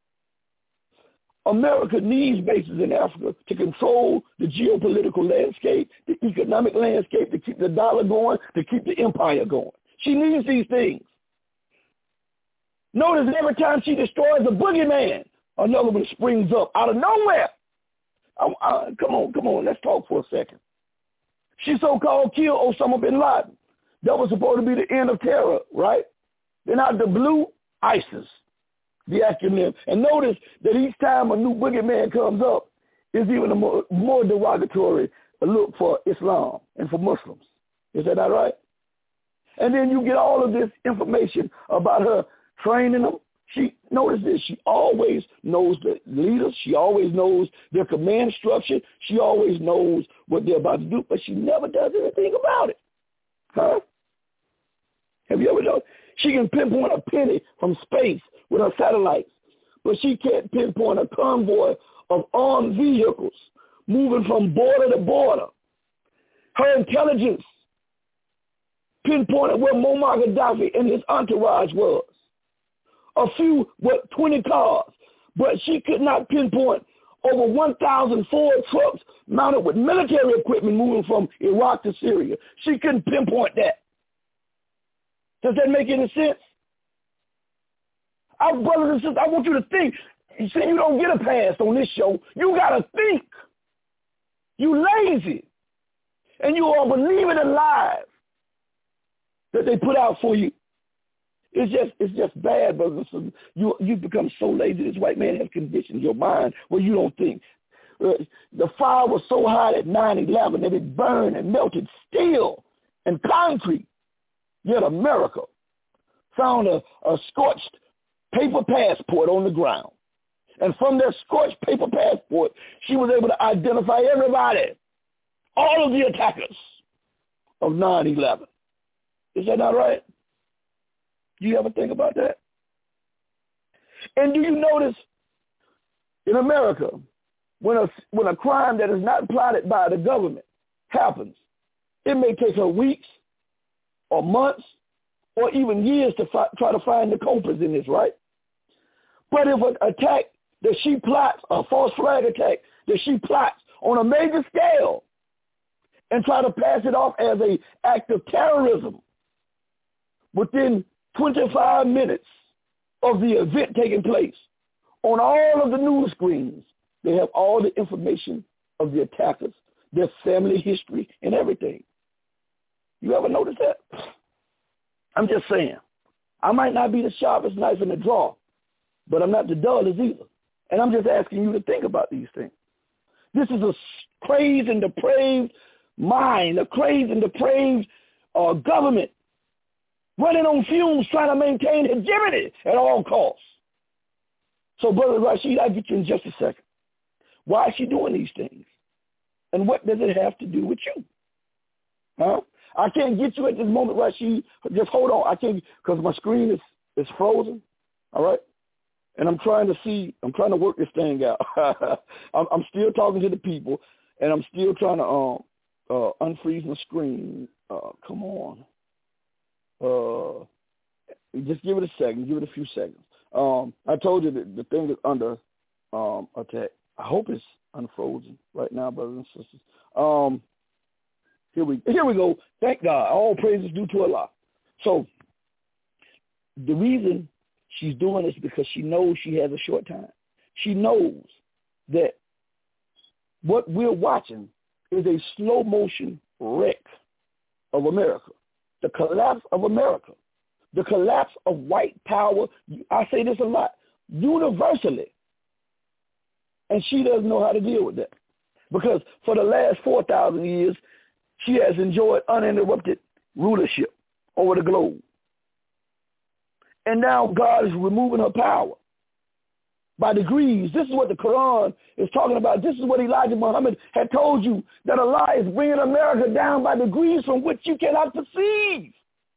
America needs bases in Africa to control the geopolitical landscape, the economic landscape, to keep the dollar going, to keep the empire going. She needs these things. Notice every time she destroys a boogeyman, another one springs up out of nowhere. I, I, come on, come on, let's talk for a second. She so-called killed Osama bin Laden. That was supposed to be the end of terror, right? Then out the blue, ISIS, the acronym. And notice that each time a new boogeyman comes up, it's even a more, more derogatory look for Islam and for Muslims. Is that not right? And then you get all of this information about her training them. She, notice this, she always knows the leaders. She always knows their command structure. She always knows what they're about to do, but she never does anything about it. Huh? Have you ever known? She can pinpoint a penny from space with her satellites, but she can't pinpoint a convoy of armed vehicles moving from border to border. Her intelligence pinpointed where Muammar Gaddafi and his entourage was. A few, what, twenty cars, but she could not pinpoint over one thousand Ford trucks mounted with military equipment moving from Iraq to Syria. She couldn't pinpoint that. Does that make any sense? Our brothers and sisters, I want you to think. You see, you don't get a pass on this show. You got to think. You lazy. And you are believing in lies that they put out for you. It's just it's just bad, brothers and sisters. You, you become so lazy. This white man has conditioned your mind where you don't think. Uh, the fire was so hot at nine eleven that it burned and melted steel and concrete. Yet America found a, a scorched paper passport on the ground. And from that scorched paper passport, she was able to identify everybody, all of the attackers of nine eleven. Is that not right? Do you ever think about that? And do you notice in America, when a, when a crime that is not plotted by the government happens, it may take her weeks or months or even years to fi- try to find the culprits in this, right? But if an attack that she plots, a false flag attack that she plots on a major scale and try to pass it off as an act of terrorism, within twenty-five minutes of the event taking place, on all of the news screens, they have all the information of the attackers, their family history, and everything. You ever notice that? I'm just saying. I might not be the sharpest knife in the drawer, but I'm not the dullest either. And I'm just asking you to think about these things. This is a crazed and depraved mind, a crazed and depraved uh, government running on fumes, trying to maintain hegemony at all costs. So, Brother Rashid, I'll get you in just a second. Why is she doing these things? And what does it have to do with you? Huh? I can't get you at this moment, Rashid. Just hold on. I can't, because my screen is, is frozen. All right? And I'm trying to see, I'm trying to work this thing out. I'm, I'm still talking to the people, and I'm still trying to um, uh, unfreeze my screen. Uh, come on. Uh, just give it a second. Give it a few seconds. Um, I told you that the thing is under um, attack. I hope it's unfrozen right now, brothers and sisters. Um, here we here we go. Thank God. All praise is due to Allah. So the reason she's doing this because she knows she has a short time. She knows that what we're watching is a slow motion wreck of America, the collapse of America, the collapse of white power. I say this a lot, universally. And she doesn't know how to deal with that because for the last four thousand years, she has enjoyed uninterrupted rulership over the globe. And now God is removing her power by degrees. This is what the Quran is talking about. This is what Elijah Muhammad had told you, that Allah is bringing America down by degrees from which you cannot perceive.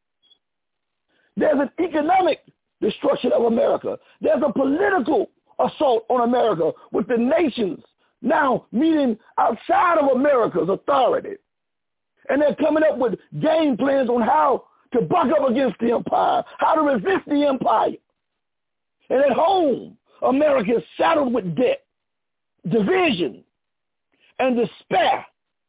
There's an economic destruction of America. There's a political assault on America with the nations now meeting outside of America's authority. And they're coming up with game plans on how to buck up against the empire, how to resist the empire. And at home, America is saddled with debt, division, and despair.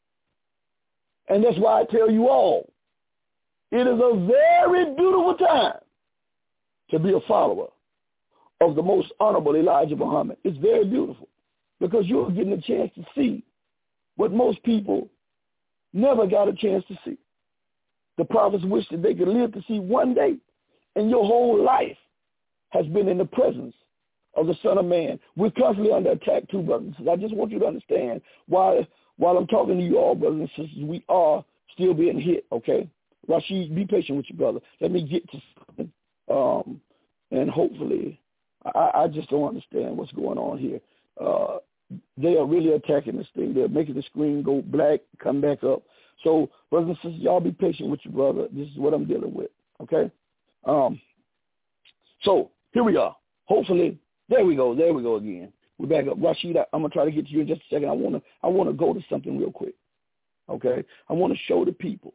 And that's why I tell you all, it is a very beautiful time to be a follower of the most honorable Elijah Muhammad. It's very beautiful because you're getting a chance to see what most people never got a chance to see. The prophets wish that they could live to see one day, and your whole life has been in the presence of the Son of Man. We're constantly under attack too, brothers. I just want you to understand while, while I'm talking to you all, brothers and sisters, we are still being hit, okay? Rashid, be patient with your brother. Let me get to something, um, and hopefully I, I just don't understand what's going on here. Uh, they are really attacking this thing. They're making the screen go black, come back up. So, brothers and sisters, y'all be patient with your brother. This is what I'm dealing with, okay? Um, so, here we are. Hopefully, there we go. There we go again. We're back up. Rashid, I, I'm going to try to get to you in just a second. I want to I want to go to something real quick, okay? I want to show the people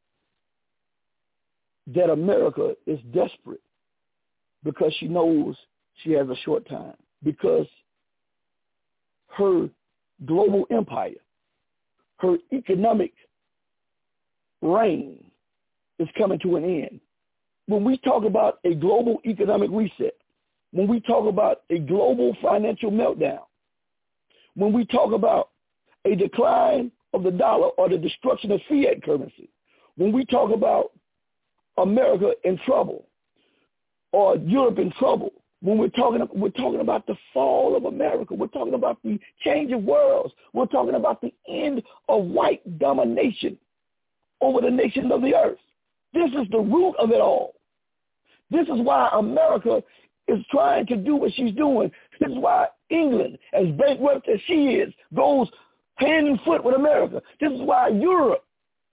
that America is desperate because she knows she has a short time, because her global empire, her economic reign is coming to an end. When we talk about a global economic reset, when we talk about a global financial meltdown, when we talk about a decline of the dollar or the destruction of fiat currency, when we talk about America in trouble or Europe in trouble, when we're talking, we're talking about the fall of America, we're talking about the change of worlds, we're talking about the end of white domination over the nations of the earth. This is the root of it all. This is why America is trying to do what she's doing. This is why England, as bankrupt as she is, goes hand in foot with America. This is why Europe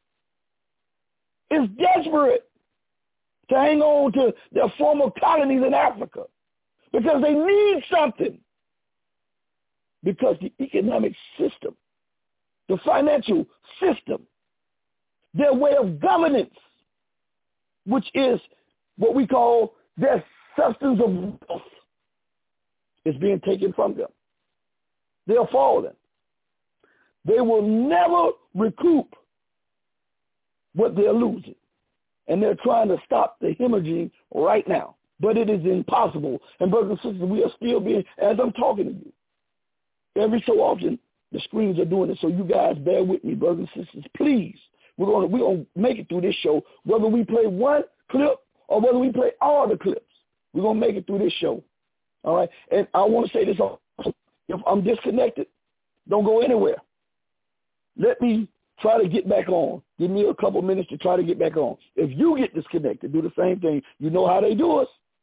is desperate to hang on to their former colonies in Africa, because they need something. Because the economic system, the financial system, their way of governance, which is what we call their substance of wealth, is being taken from them. They are falling. They will never recoup what they're losing. And they're trying to stop the hemorrhaging right now. But it is impossible. And brothers and sisters, we are still being, as I'm talking to you, every so often the screens are doing it. So you guys bear with me, brothers and sisters. Please, we're going to we're gonna make it through this show. Whether we play one clip or whether we play all the clips, we're going to make it through this show. All right? And I want to say this also. If I'm disconnected, don't go anywhere. Let me try to get back on. Give me a couple minutes to try to get back on. If you get disconnected, do the same thing. You know how they do us.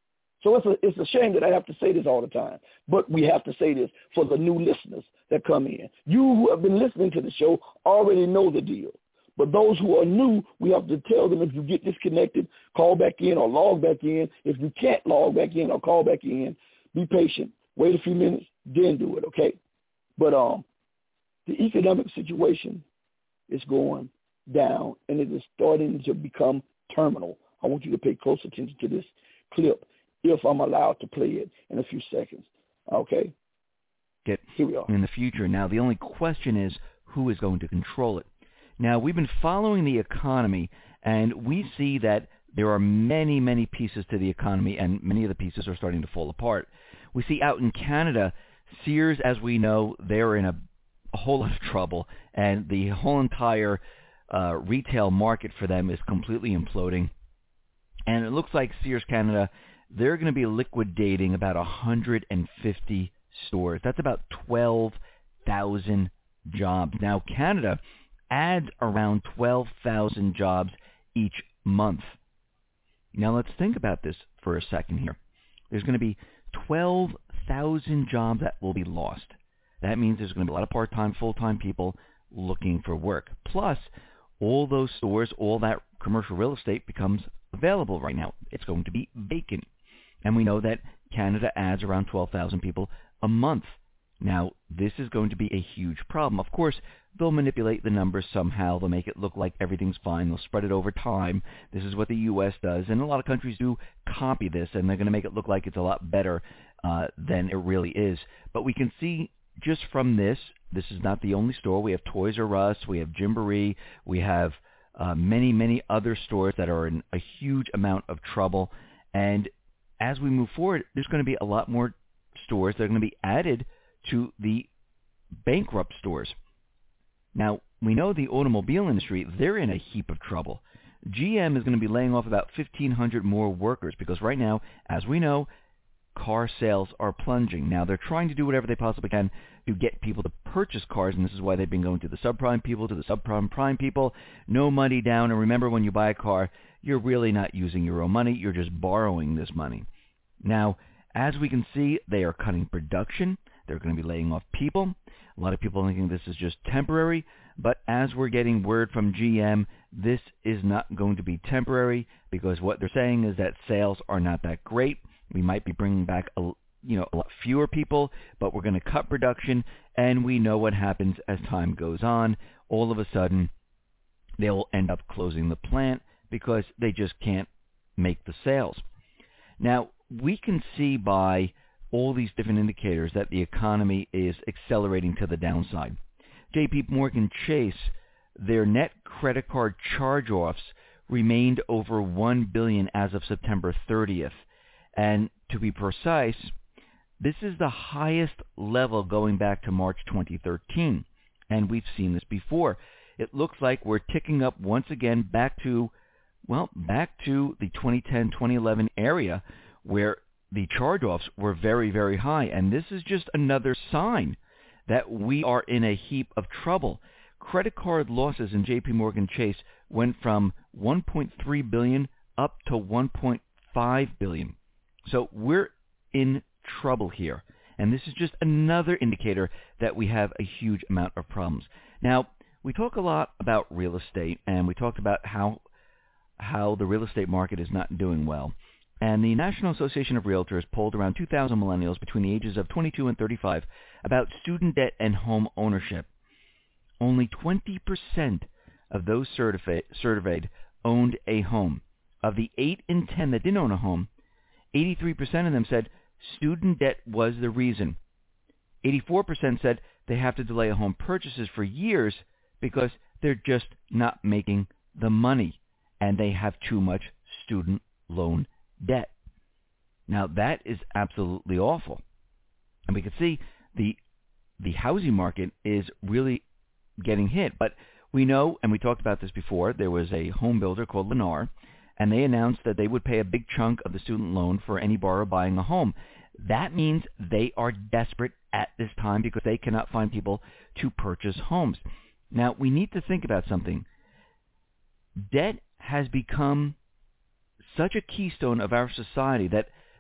So it's a, it's a shame that I have to say this all the time, but we have to say this for the new listeners that come in. You who have been listening to the show already know the deal. But those who are new, we have to tell them if you get disconnected, call back in or log back in. If you can't log back in or call back in, be patient. Wait a few minutes, then do it, okay? But um, the economic situation is going down, and it is starting to become terminal. I want you to pay close attention to this clip if I'm allowed to play it in a few seconds, okay? Get Here we are. In the future. Now, the only question is who is going to control it. Now, we've been following the economy, and we see that there are many, many pieces to the economy, and many of the pieces are starting to fall apart. We see out in Canada, Sears, as we know, they're in a, a whole lot of trouble, and the whole entire uh, retail market for them is completely imploding. And it looks like Sears Canada, they're going to be liquidating about one hundred fifty stores. That's about twelve thousand jobs. Now, Canada adds around twelve thousand jobs each month. Now, let's think about this for a second here. There's going to be twelve thousand jobs that will be lost. That means there's going to be a lot of part-time, full-time people looking for work. Plus, all those stores, all that commercial real estate becomes available right now. It's going to be vacant. And we know that Canada adds around twelve thousand people a month. Now, this is going to be a huge problem. Of course, they'll manipulate the numbers somehow. They'll make it look like everything's fine. They'll spread it over time. This is what the U S does. And a lot of countries do copy this, and they're going to make it look like it's a lot better uh, than it really is. But we can see just from this, this is not the only store. We have Toys R Us. We have Gymboree. We have uh, many, many other stores that are in a huge amount of trouble. And as we move forward, there's going to be a lot more stores that are going to be added to the bankrupt stores. Now, we know the automobile industry, they're in a heap of trouble. G M is going to be laying off about fifteen hundred more workers because right now, as we know, car sales are plunging. Now, they're trying to do whatever they possibly can to get people to purchase cars, and this is why they've been going to the subprime people, to the subprime prime people. No money down, and remember, when you buy a car, you're really not using your own money. You're just borrowing this money. Now, as we can see, they are cutting production. They're going to be laying off people. A lot of people are thinking this is just temporary, but as we're getting word from G M, this is not going to be temporary because what they're saying is that sales are not that great. We might be bringing back a, you know, a lot fewer people, but we're going to cut production, and we know what happens as time goes on. All of a sudden, they'll end up closing the plant because they just can't make the sales. Now, we can see by all these different indicators that the economy is accelerating to the downside. J P Morgan Chase, their net credit card charge-offs remained over one billion dollars as of September thirtieth. And to be precise, this is the highest level going back to March twenty thirteen. And we've seen this before. It looks like we're ticking up once again back to, well, back to the twenty ten twenty eleven area where the charge-offs were very, very high. And this is just another sign that we are in a heap of trouble. Credit card losses in J P Morgan Chase went from one point three billion dollars up to one point five billion dollars. So we're in trouble here. And this is just another indicator that we have a huge amount of problems. Now, we talk a lot about real estate, and we talked about how how the real estate market is not doing well. And the National Association of Realtors polled around two thousand millennials between the ages of twenty-two and thirty-five about student debt and home ownership. Only twenty percent of those certified, surveyed owned a home. Of the eight in ten that didn't own a home, eighty-three percent of them said student debt was the reason. eighty-four percent said they have to delay home purchases for years because they're just not making the money and they have too much student loan debt. Now, that is absolutely awful. And we can see the the housing market is really getting hit. But we know, and we talked about this before, there was a home builder called Lennar, and they announced that they would pay a big chunk of the student loan for any borrower buying a home. That means they are desperate at this time because they cannot find people to purchase homes. Now, we need to think about something. Debt has become such a keystone of our society that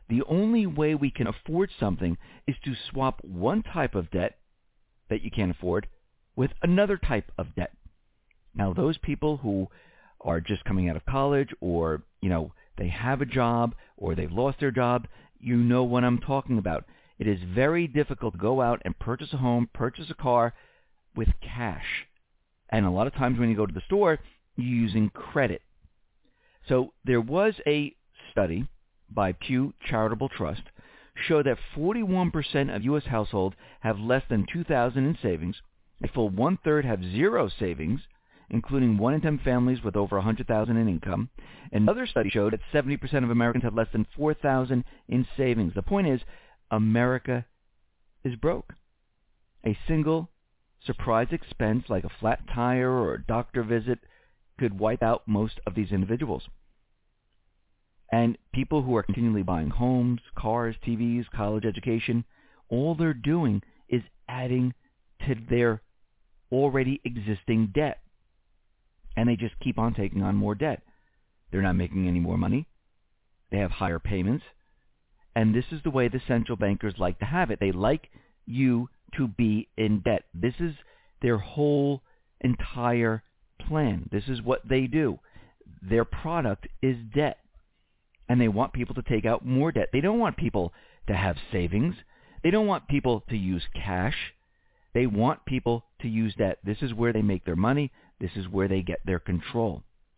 the only way we can afford something is to swap one type of debt that you can't afford with another type of debt. Now, those people who are just coming out of college, or, you know, they have a job or they've lost their job, you know what I'm talking about. It is very difficult to go out and purchase a home, purchase a car with cash. And a lot of times when you go to the store, you're using credit. So there was a study by Pew Charitable Trust showed that forty-one percent of U S households have less than two thousand dollars in savings. A full one-third have zero savings, including one in ten families with over one hundred thousand dollars in income. Another study showed that seventy percent of Americans have less than four thousand dollars in savings. The point is, America is broke. A single surprise expense like a flat tire or a doctor visit could wipe out most of these individuals. And people who are continually buying homes, cars, T Vs, college education, all they're doing is adding to their already existing debt. And they just keep on taking on more debt. They're not making any more money. They have higher payments. And this is the way the central bankers like to have it. They like you to be in debt. This is their whole entire plan. This is what they do. Their product is debt. And they want people to take out more debt. They don't want people to have savings. They don't want people to use cash. They want people to use debt. This is where they make their money. This is where they get their control.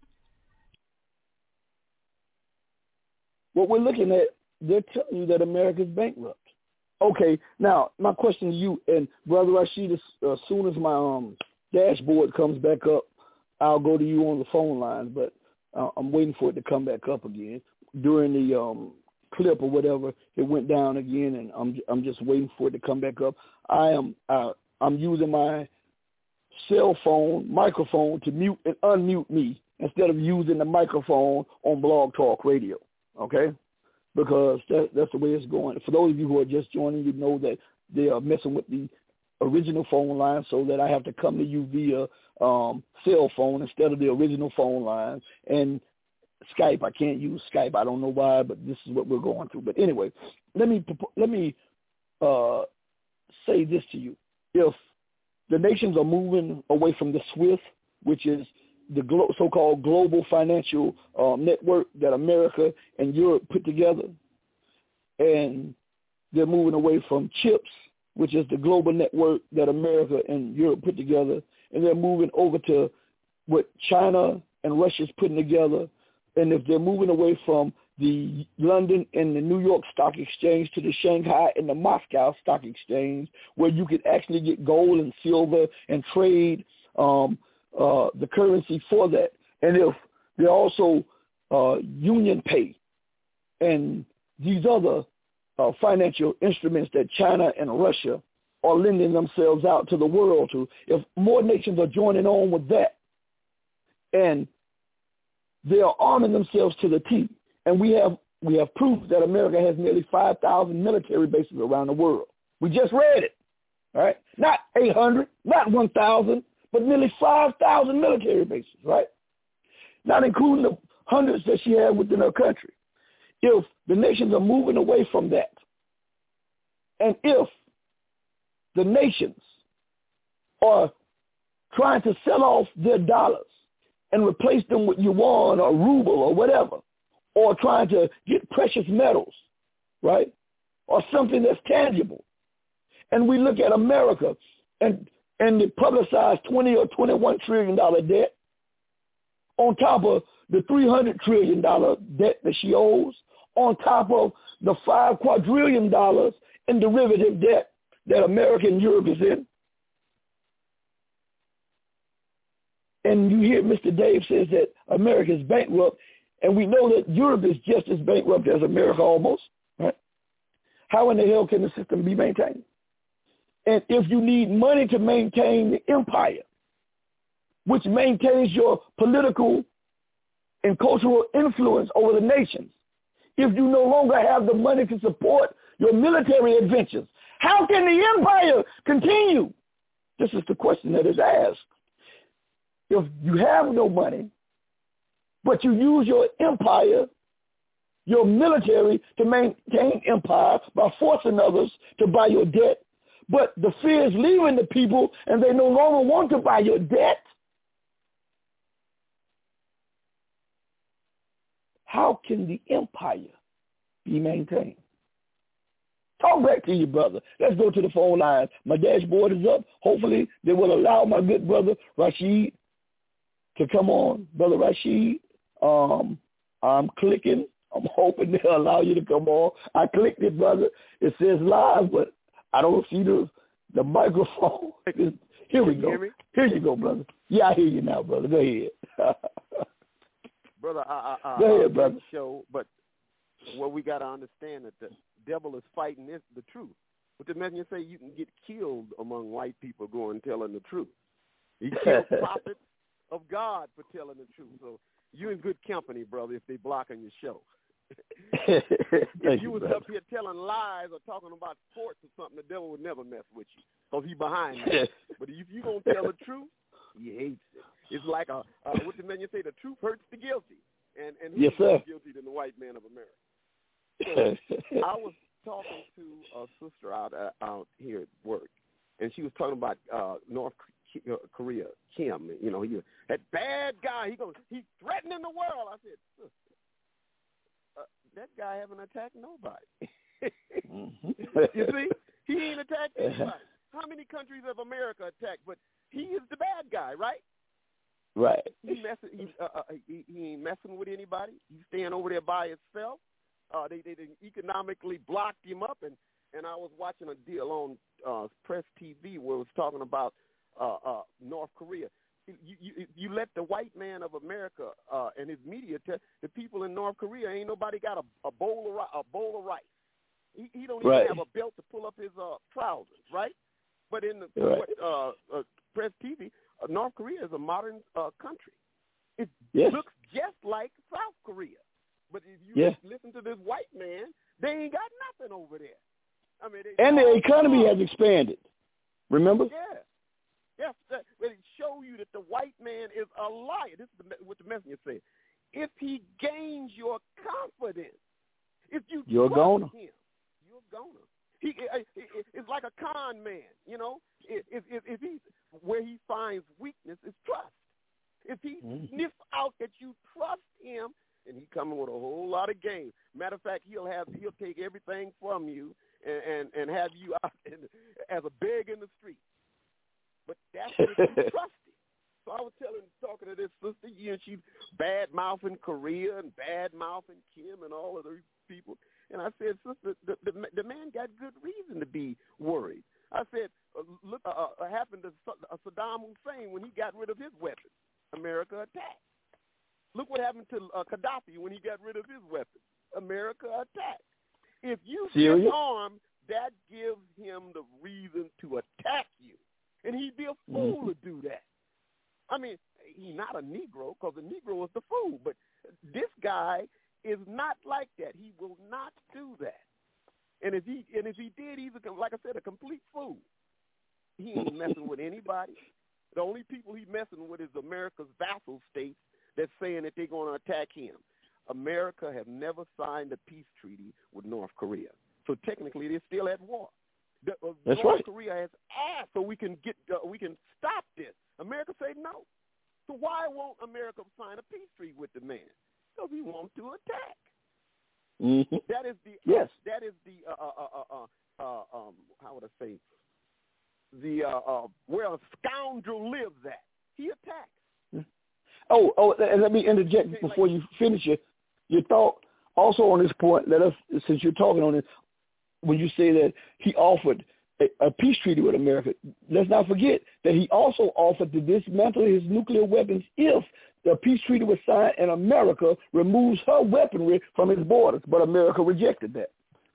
What we're looking at, they're telling you that America's bankrupt. Okay, now my question to you, and Brother Rashid, as uh, soon as my um, dashboard comes back up, I'll go to you on the phone line, but uh, I'm waiting for it to come back up again. During the um, clip or whatever, it went down again, and I'm I'm just waiting for it to come back up. I am uh, I'm using my cell phone microphone to mute and unmute me instead of using the microphone on Blog Talk Radio. Okay, because that, that's the way it's going. For those of you who are just joining, you know that they are messing with the original phone line, so that I have to come to you via um, cell phone instead of the original phone line. And Skype, I can't use Skype. I don't know why, but this is what we're going through. But anyway, let me let me uh, say this to you. If the nations are moving away from the SWIFT, which is the glo- so-called global financial um, network that America and Europe put together, and they're moving away from CHIPS, which is the global network that America and Europe put together, and they're moving over to what China and Russia's putting together. And if they're moving away from the London and the New York Stock Exchange to the Shanghai and the Moscow Stock Exchange, where you could actually get gold and silver and trade um, uh, the currency for that. And if they're also uh, Union Pay and these other uh, financial instruments that China and Russia are lending themselves out to the world to, if more nations are joining on with that, and they are arming themselves to the teeth. And we have we have proof that America has nearly five thousand military bases around the world. We just read it, right? Not eight hundred, not one thousand, but nearly five thousand military bases, right? Not including the hundreds that she had within her country. If the nations are moving away from that, and if the nations are trying to sell off their dollars and replace them with yuan or ruble or whatever, or trying to get precious metals, right, or something that's tangible. And we look at America and and the publicized twenty or twenty-one trillion dollars debt on top of the three hundred trillion dollars debt that she owes, on top of the five quadrillion dollars in derivative debt that America and Europe is in. And you hear Mister Dave says that America is bankrupt, and we know that Europe is just as bankrupt as America almost, right? How in the hell can the system be maintained? And if you need money to maintain the empire, which maintains your political and cultural influence over the nations, if you no longer have the money to support your military adventures, how can the empire continue? This is the question that is asked. If you have no money, but you use your empire your military to maintain empire by forcing others to buy your debt. But the fear is leaving the people, and they no longer want to buy your debt. How can the empire be maintained? Talk back to you, brother. Let's go to the phone line. My dashboard is up. Hopefully, they will allow my good brother Rashid to come on. Brother Rashid, um, I'm clicking. I'm hoping they'll allow you to come on. I clicked it, brother. It says live, but I don't see the the microphone. Here we go. Here you go, brother. Yeah, I hear you now, brother. Go ahead. Brother, I, I, I, go ahead, I brother. Show, but what we got to understand that the devil is fighting is the truth. But the messenger say you can get killed among white people going telling the truth. He killed prophets of God for telling the truth. So you're in good company, brother, if they blocking your show. If you was you, up here telling lies or talking about sports or something, the devil would never mess with you because he's behind you. But if you going to tell the truth, he hates it. It's like a, uh, what the man you say, the truth hurts the guilty. And, and who's yes, more guilty than the white man of America? So I was talking to a sister out uh, out here at work, and she was talking about uh, North Korea, Kim. You know, he, that bad guy, he goes, he's threatening the world. I said, sister, Uh, that guy haven't attacked nobody. mm-hmm. You see? He ain't attacked anybody. How many countries have America attacked? But he is the bad guy, right? Right. He, messing, he, uh, uh, he, he ain't messing with anybody. He's staying over there by himself. Uh, they, they, they economically blocked him up. And, and I was watching a deal on uh, Press T V where it was talking about uh, uh, North Korea. You, you, you let the white man of America uh, and his media tell the people in North Korea ain't nobody got a, a bowl of a bowl of rice. He, he don't even right. have a belt to pull up his uh, trousers, right? But in the right. uh, uh, Press T V, uh, North Korea is a modern uh, country. It yes. looks just like South Korea. But if you yes. listen to this white man, they ain't got nothing over there. I mean, they, and the economy has expanded. Remember? Yeah. Yes, that, but it show you that the white man is a liar. This is the, what the messenger said. If he gains your confidence, if you you're trust gonna. him, you're gonna. He, it, it, it's like a con man, you know. If, if, if he, where he finds weakness is trust. If he mm-hmm. sniffs out that you trust him, and he coming with a whole lot of game. Matter of fact, he'll have he'll take everything from you and and, and have you out in, as a beg in the street. But that's if you trust him. So I was telling, talking to this sister, you know, she's bad-mouthing Korea and bad-mouthing Kim and all of those people. And I said, sister, the, the, the man got good reason to be worried. I said, uh, look, uh, uh, happened to uh, Saddam Hussein when he got rid of his weapons. America attacked. Look what happened to uh, Gaddafi when he got rid of his weapons. America attacked. If you Serious? disarm, that gives him the reason to attack you. And he'd be a fool mm-hmm. to do that. I mean, he's not a Negro because the Negro is the fool. But this guy is not like that. He will not do that. And if he and if he did, he's a, like I said, a complete fool. He ain't messing with anybody. The only people he's messing with is America's vassal states that's saying that they're going to attack him. America have never signed a peace treaty with North Korea, so technically they're still at war. The, uh, That's North right. Korea has asked so we can get uh, we can stop this. America said no. So why won't America sign a peace treaty with the man? Because he wants to attack. Mm-hmm. That is the yes. Uh, that is the uh, uh, uh, uh, uh, um, how would I say the uh, uh, where a scoundrel lives at. He attacks. Oh, oh, and let me interject okay, before like, you finish your your thought. Also on this point, let us, since you're talking on this, when you say that he offered a, a peace treaty with America, let's not forget that he also offered to dismantle his nuclear weapons if the peace treaty was signed and America removes her weaponry from its borders. But America rejected that.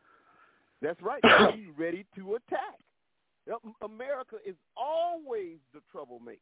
That's right. He's ready to attack. America is always the troublemaker.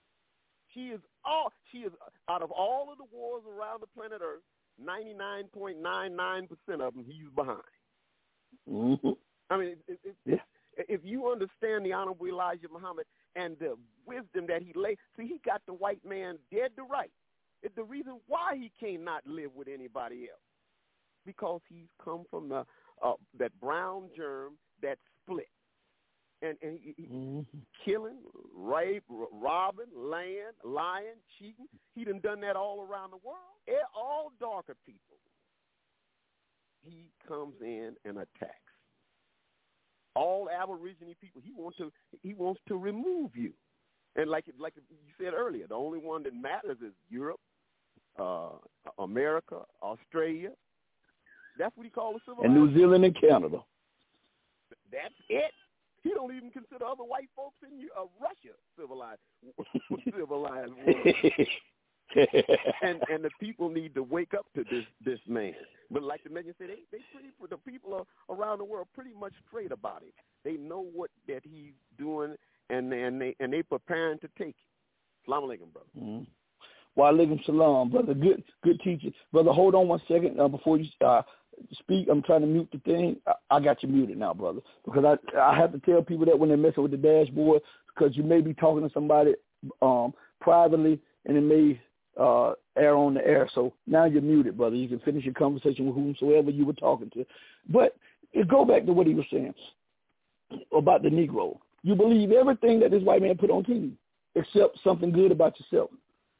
She is all. She is out of all of the wars around the planet Earth, ninety-nine point nine nine percent of them he's behind. Mm-hmm. I mean, it, it, yeah. if you understand the Honorable Elijah Muhammad and the wisdom that he laid, see, he got the white man dead to right. It's the reason why he cannot live with anybody else. because he's come from the uh, that brown germ that split. And, and he, he, mm-hmm. killing, rape, robbing, land, lying, cheating. He done done that all around the world. All darker people. He comes in and attacks. All Aborigine people. He wants to. He wants to remove you. And like like you said earlier, the only one that matters is Europe, uh, America, Australia. That's what he calls the civilized. And New Zealand and Canada. That's it. He don't even consider other white folks in uh, Russia civilized. civilized world. and and the people need to wake up to this this man. But like the man said, they they pretty the people are around the world pretty much straight about it. They know what that he's doing, and and they and they preparing to take it. Assalamu alaikum, brother. Mm-hmm. Wa alaikum salam, brother. Good good teaching, brother. Hold on one second uh, before you uh, speak. I'm trying to mute the thing. I, I got you muted now, brother, because I I have to tell people that when they're messing with the dashboard, because you may be talking to somebody um, privately, and it may uh, air on the air. So now you're muted, brother. You can finish your conversation with whomsoever you were talking to. But it go back to what he was saying about the Negro. You believe everything that this white man put on T V, except something good about yourself.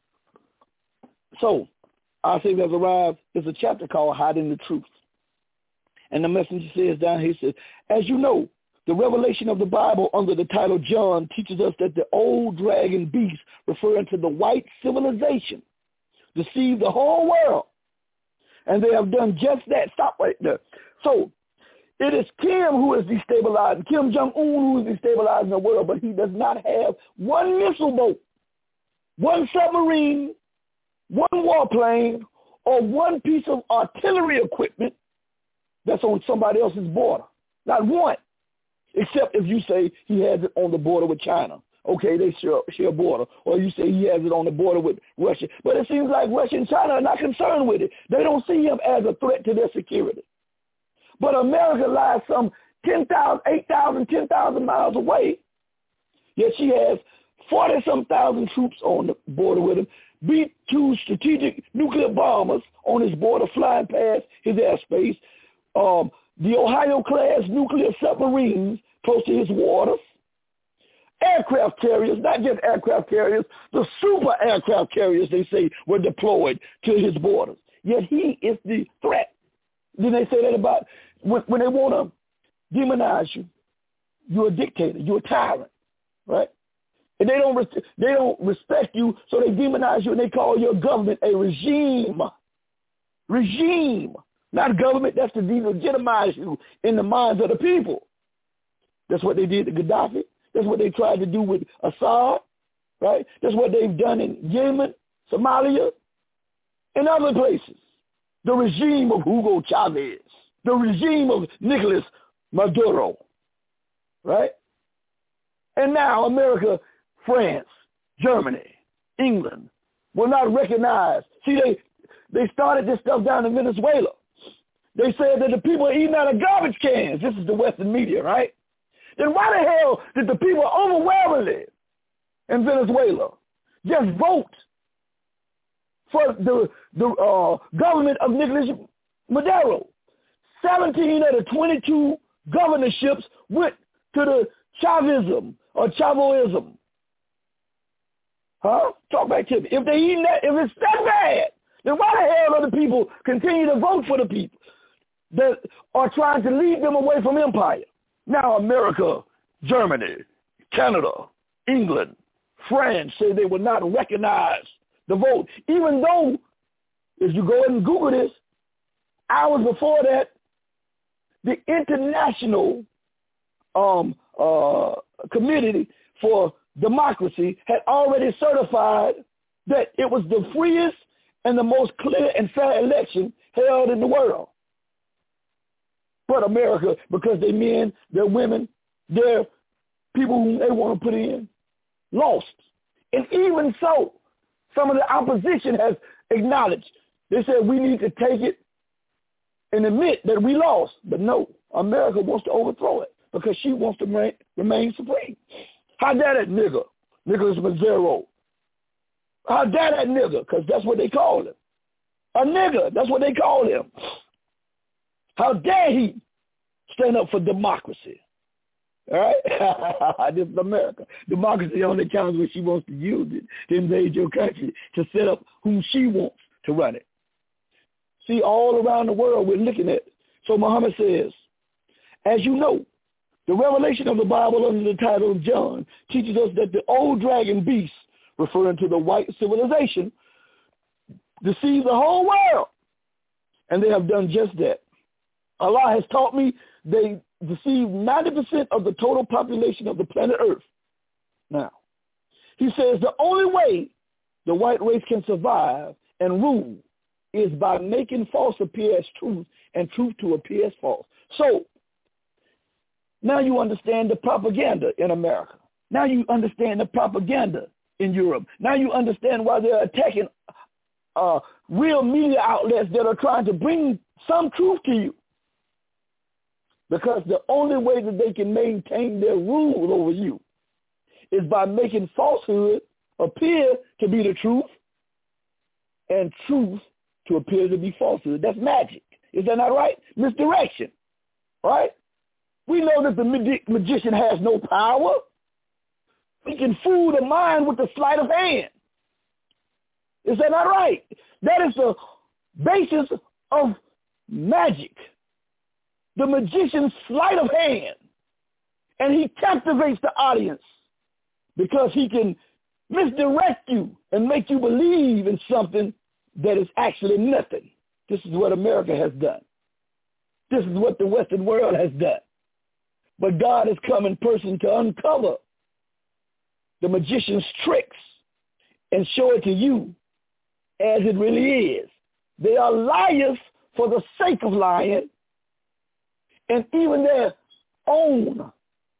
So our Savior has arrived. There's a chapter called Hiding the Truth. And the messenger says down here, he says, as you know, the revelation of the Bible under the title John teaches us that the old dragon beast, referring to the white civilization, deceived the whole world. And they have done just that. Stop right there. So it is Kim who is destabilizing, Kim Jong-un who is destabilizing the world, but he does not have one missile boat, one submarine, one warplane, or one piece of artillery equipment that's on somebody else's border. Not one, except if you say he has it on the border with China. Okay, they share, share a border. Or you say he has it on the border with Russia. But it seems like Russia and China are not concerned with it. They don't see him as a threat to their security. But America lies some ten thousand, eight thousand, ten thousand miles away, yet she has forty-some thousand troops on the border with him, B two strategic nuclear bombers on his border flying past his airspace, um, the Ohio-class nuclear submarines close to his waters, aircraft carriers, not just aircraft carriers, the super aircraft carriers, they say, were deployed to his borders. Yet he is the threat. Then they say that about when, when they want to demonize you, you're a dictator, you're a tyrant, right? And they don't res- they don't respect you, so they demonize you and they call your government a regime. Regime, not government. That's to delegitimize you in the minds of the people. That's what they did to Gaddafi. That's what they tried to do with Assad, right? That's what they've done in Yemen, Somalia, and other places. The regime of Hugo Chavez, the regime of Nicolas Maduro, right? And now America, France, Germany, England will not recognize. See, they they started this stuff down in Venezuela. They said that the people are eating out of garbage cans. This is the Western media, right? Then why the hell did the people overwhelmingly in Venezuela just vote for the the uh, government of Nicolas Maduro? seventeen of the twenty-two governorships went to the Chavism or Chavoism. Huh? Talk back to me. If they eating that, if it's that bad, then why the hell do the people continue to vote for the people that are trying to lead them away from empire? Now America, Germany, Canada, England, France say they will not recognize the vote, even though, if you go ahead and Google this, hours before that, the International um, uh, Committee for Democracy had already certified that it was the freest and the most clear and fair election held in the world. But America, because they're men, they're women, they're people whom they want to put in, lost. And even so, some of the opposition has acknowledged. They said we need to take it and admit that we lost. But no, America wants to overthrow it because she wants to remain, remain supreme. How dare that nigger, Nicolas Maduro? How dare that nigger? Because that's what they call him. A nigger, that's what they call him. How dare he stand up for democracy? All right? This is America. Democracy only counts when she wants to use it to invade your country, to set up whom she wants to run it. See, all around the world we're looking at. So Muhammad says, as you know, the revelation of the Bible under the title of John teaches us that the old dragon beast, referring to the white civilization, deceives the whole world. And they have done just that. Allah has taught me they deceive ninety percent of the total population of the planet Earth. Now, he says the only way the white race can survive and rule is by making false appear as truth and truth to appear as false. So, now you understand the propaganda in America. Now you understand the propaganda in Europe. Now you understand why they're attacking uh, real media outlets that are trying to bring some truth to you. Because the only way that they can maintain their rule over you is by making falsehood appear to be the truth and truth to appear to be falsehood. That's magic. Is that not right? Misdirection. Right? We know that the mag- magician has no power. He can fool the mind with the sleight of hand. Is that not right? That is the basis of magic. The magician's sleight of hand. And he captivates the audience because he can misdirect you and make you believe in something that is actually nothing. This is what America has done. This is what the Western world has done. But God has come in person to uncover the magician's tricks and show it to you as it really is. They are liars for the sake of lying, and even their own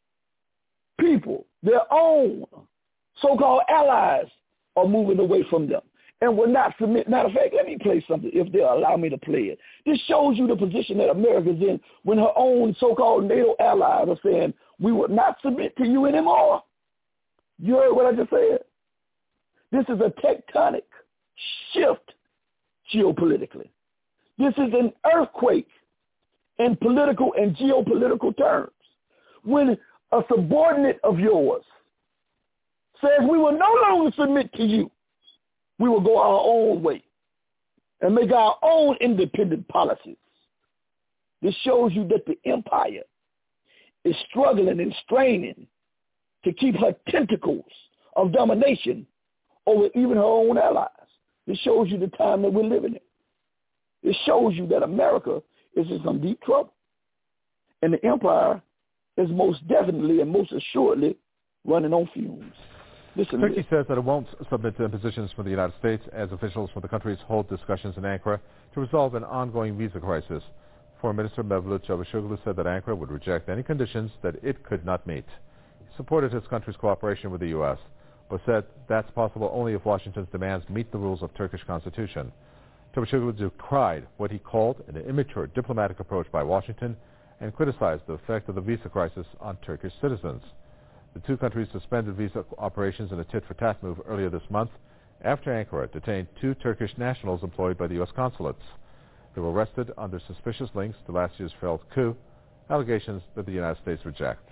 people, their own so-called allies are moving away from them and will not submit. Matter of fact, let me play something if they'll allow me to play it. This shows you the position that America's in when her own so-called NATO allies are saying, we will not submit to you anymore. You heard what I just said? This is a tectonic shift geopolitically. This is an earthquake in political and geopolitical terms. When a subordinate of yours says we will no longer submit to you, we will go our own way and make our own independent policies. This shows you that the empire is struggling and straining to keep her tentacles of domination over even her own allies. This shows you the time that we're living in. It shows you that America is in some deep trouble. And the empire is most definitely and most assuredly running on fumes. Listen, Turkey says that it won't submit to impositions from the United States as officials from the countries hold discussions in Ankara to resolve an ongoing visa crisis. Foreign Minister Mevlut Cavusoglu said that Ankara would reject any conditions that it could not meet. He supported his country's cooperation with the U S, but said that's possible only if Washington's demands meet the rules of Turkish constitution. Cavusoglu decried what he called an immature diplomatic approach by Washington and criticized the effect of the visa crisis on Turkish citizens. The two countries suspended visa operations in a tit-for-tat move earlier this month after Ankara detained two Turkish nationals employed by the U S consulates. They were arrested under suspicious links to last year's failed coup, allegations that the United States reject.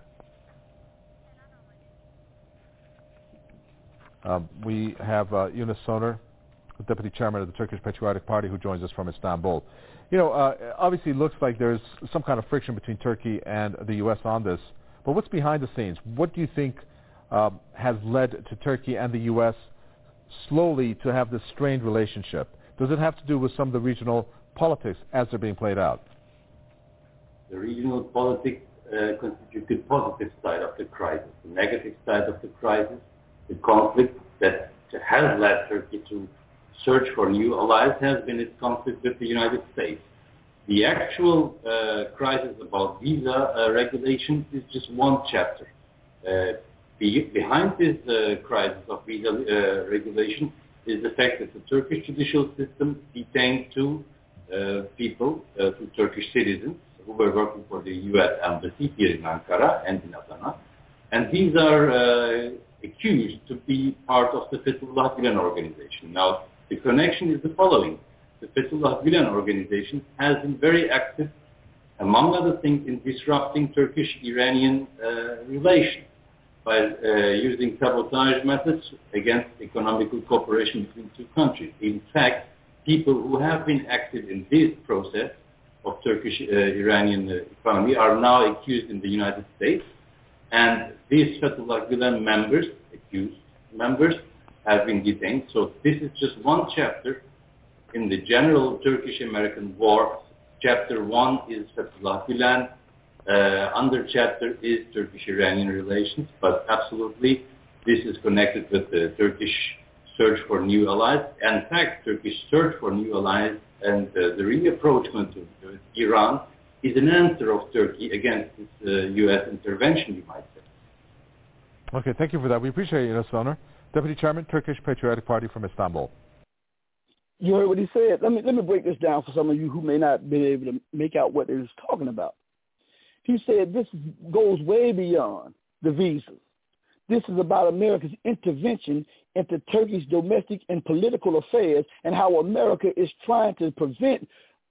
Um, we have uh, Yunus Soner, the deputy chairman of the Turkish Patriotic Party, who joins us from Istanbul. You know, uh, obviously it looks like there's some kind of friction between Turkey and the U S on this. But what's behind the scenes? What do you think um, has led to Turkey and the U S slowly to have this strained relationship? Does it have to do with some of the regional politics as they're being played out? The regional politics uh, constitute the positive side of the crisis. The negative side of the crisis, the conflict that has led Turkey to search for new allies, has been its conflict with the United States. The actual uh, crisis about visa uh, regulations is just one chapter. Uh, be, behind this uh, crisis of visa uh, regulation is the fact that the Turkish judicial system detained two uh, people, uh, two Turkish citizens, who were working for the U S embassy here in Ankara and in Adana. And these are uh, accused to be part of the Fethullah Gülen organization. Now, the connection is the following. The Fethullah Gülen organization has been very active among other things, in disrupting Turkish-Iranian uh, relations by uh, using sabotage methods against economical cooperation between two countries. In fact, people who have been active in this process of Turkish-Iranian uh, economy are now accused in the United States, and these Fethullah Gülen members, accused members, have been detained. So this is just one chapter in the general Turkish-American war. Chapter one is Fethullah Gülen. Uh, under chapter is Turkish-Iranian relations, but absolutely this is connected with the Turkish search for new allies. And in fact, Turkish search for new allies and uh, the reapproachment of uh, Iran is an answer of Turkey against this uh, U S intervention, you might say. Okay, thank you for that. We appreciate it, Soner. Deputy Chairman, Turkish Patriotic Party from Istanbul. You heard what he said. Let me let me break this down for some of you who may not be able to make out what he was talking about. He said this goes way beyond the visas. This is about America's intervention into Turkey's domestic and political affairs and how America is trying to prevent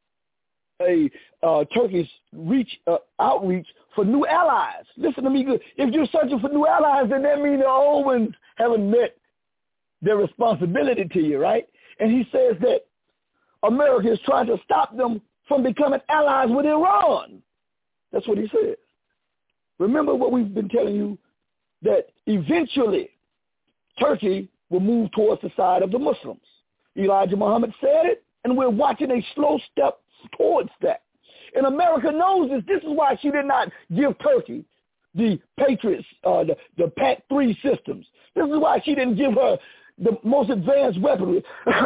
a uh, Turkey's reach uh, outreach for new allies. Listen to me good. If you're searching for new allies, then that means the old ones haven't met their responsibility to you, right? And he says that America is trying to stop them from becoming allies with Iran. That's what he said. Remember what we've been telling you, that eventually Turkey will move towards the side of the Muslims. Elijah Muhammad said it, and we're watching a slow step towards that. And America knows this. This is why she did not give Turkey the Patriots, uh, the, the PAC three systems. This is why she didn't give her the most advanced weaponry.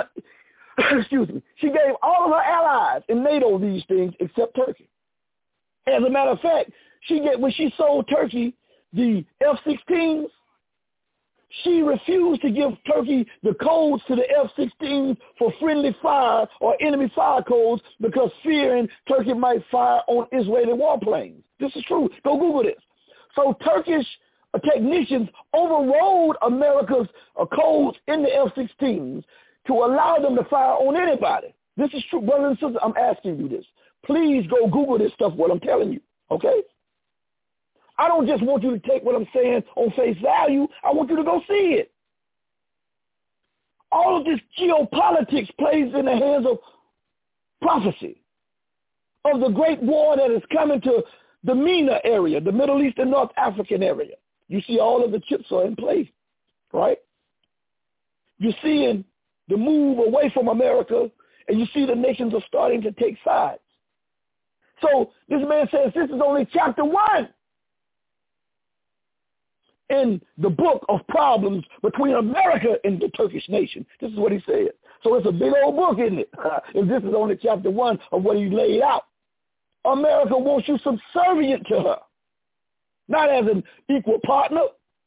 Excuse me. She gave all of her allies in NATO these things except Turkey. As a matter of fact, she get when she sold Turkey the F sixteens, she refused to give Turkey the codes to the F sixteens for friendly fire or enemy fire codes because fearing Turkey might fire on Israeli warplanes. This is true. Go Google this. So Turkish technicians overrode America's uh, codes in the F sixteens to allow them to fire on anybody. This is true. Brothers and sisters, I'm asking you this. Please go Google this stuff, what I'm telling you, okay? I don't just want you to take what I'm saying on face value. I want you to go see it. All of this geopolitics plays in the hands of prophecy, of the great war that is coming to the MENA area, the Middle East and North African area. You see all of the chips are in place, right? You're seeing the move away from America, and you see the nations are starting to take sides. So this man says this is only chapter one in the book of problems between America and the Turkish nation. This is what he said. So it's a big old book, isn't it? And this is only chapter one of what he laid out. America wants you subservient to her, not as an equal partner.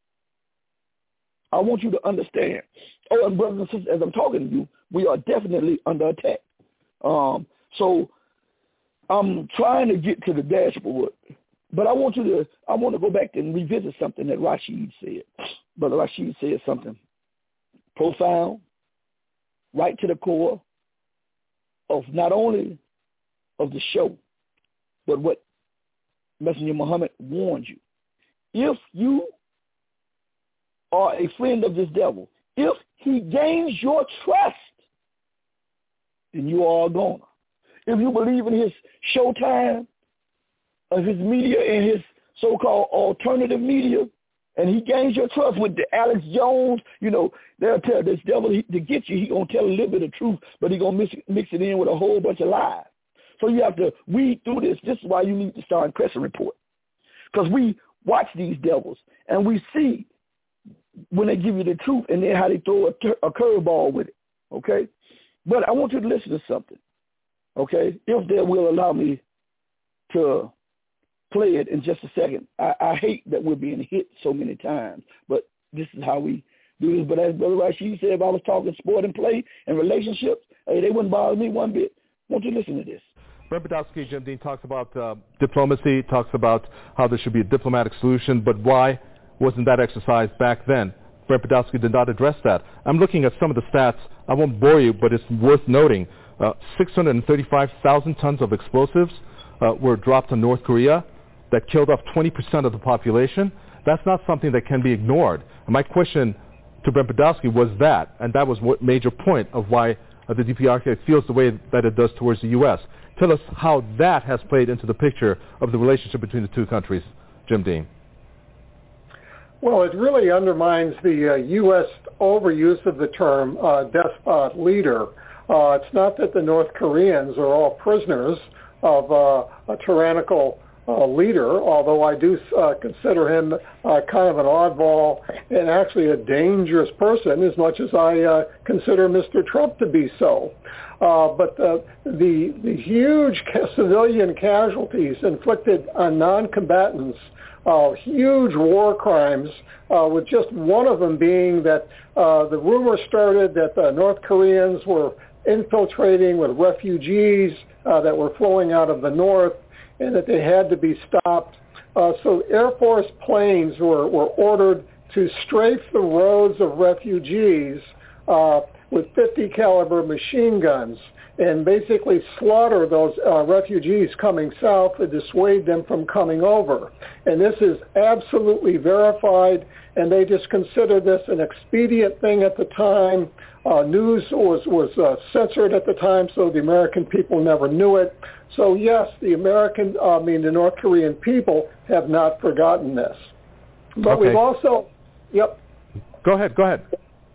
I want you to understand. Oh, and brothers and sisters, as I'm talking to you, we are definitely under attack. Um, so I'm trying to get to the dashboard, but I want you to, I want to go back and revisit something that Rashid said. Brother Rashid said something profound, right to the core of not only of the show, but what Messenger Muhammad warned you. If you are a friend of this devil, if he gains your trust, then you are a goner. If you believe in his showtime, of his media and his so-called alternative media, and he gains your trust with the Alex Jones, you know, they'll tell this devil he, to get you, he going to tell a little bit of truth, but he going to mix, mix it in with a whole bunch of lies. So you have to weed through this. This is why you need to start in Crescent Report. Because we watch these devils, and we see when they give you the truth and then how they throw a, a curveball with it, okay? But I want you to listen to something, okay, if they will allow me to play it in just a second. I, I hate that we're being hit so many times, but this is how we do this. But as Brother Rashid said, if I was talking sport and play and relationships, hey, they wouldn't bother me one bit. Won't you listen to this? Brent Podolsky, Jim Dean, talks about uh, diplomacy, talks about how there should be a diplomatic solution, but why wasn't that exercised back then? Brent Podolsky did not address that. I'm looking at some of the stats. I won't bore you, but it's worth noting. Uh, six hundred thirty-five thousand tons of explosives, uh, were dropped on North Korea that killed off twenty percent of the population, that's not something that can be ignored. And my question to Brent Podolsky was that, and that was what major point of why uh, the D P R K feels the way that it does towards the U S. Tell us how that has played into the picture of the relationship between the two countries, Jim Dean. Well, it really undermines the uh, U S overuse of the term uh, despot leader. Uh, it's not that the North Koreans are all prisoners of uh, a tyrannical uh, leader, although I do uh, consider him uh, kind of an oddball and actually a dangerous person as much as I uh, consider Mister Trump to be so. Uh, but uh, the, the huge ca- civilian casualties inflicted on non-combatants, uh, huge war crimes, uh, with just one of them being that uh, the rumor started that the North Koreans were infiltrating with refugees uh, that were flowing out of the north and that they had to be stopped. Uh, so Air Force planes were, were ordered to strafe the roads of refugees uh, with fifty caliber machine guns and basically slaughter those uh, refugees coming south to dissuade them from coming over. And this is absolutely verified, and they just considered this an expedient thing at the time. Uh, news was, was uh, censored at the time, so the American people never knew it. So yes, the American, uh, I mean the North Korean people have not forgotten this. But okay. we've also, yep. Go ahead, go ahead.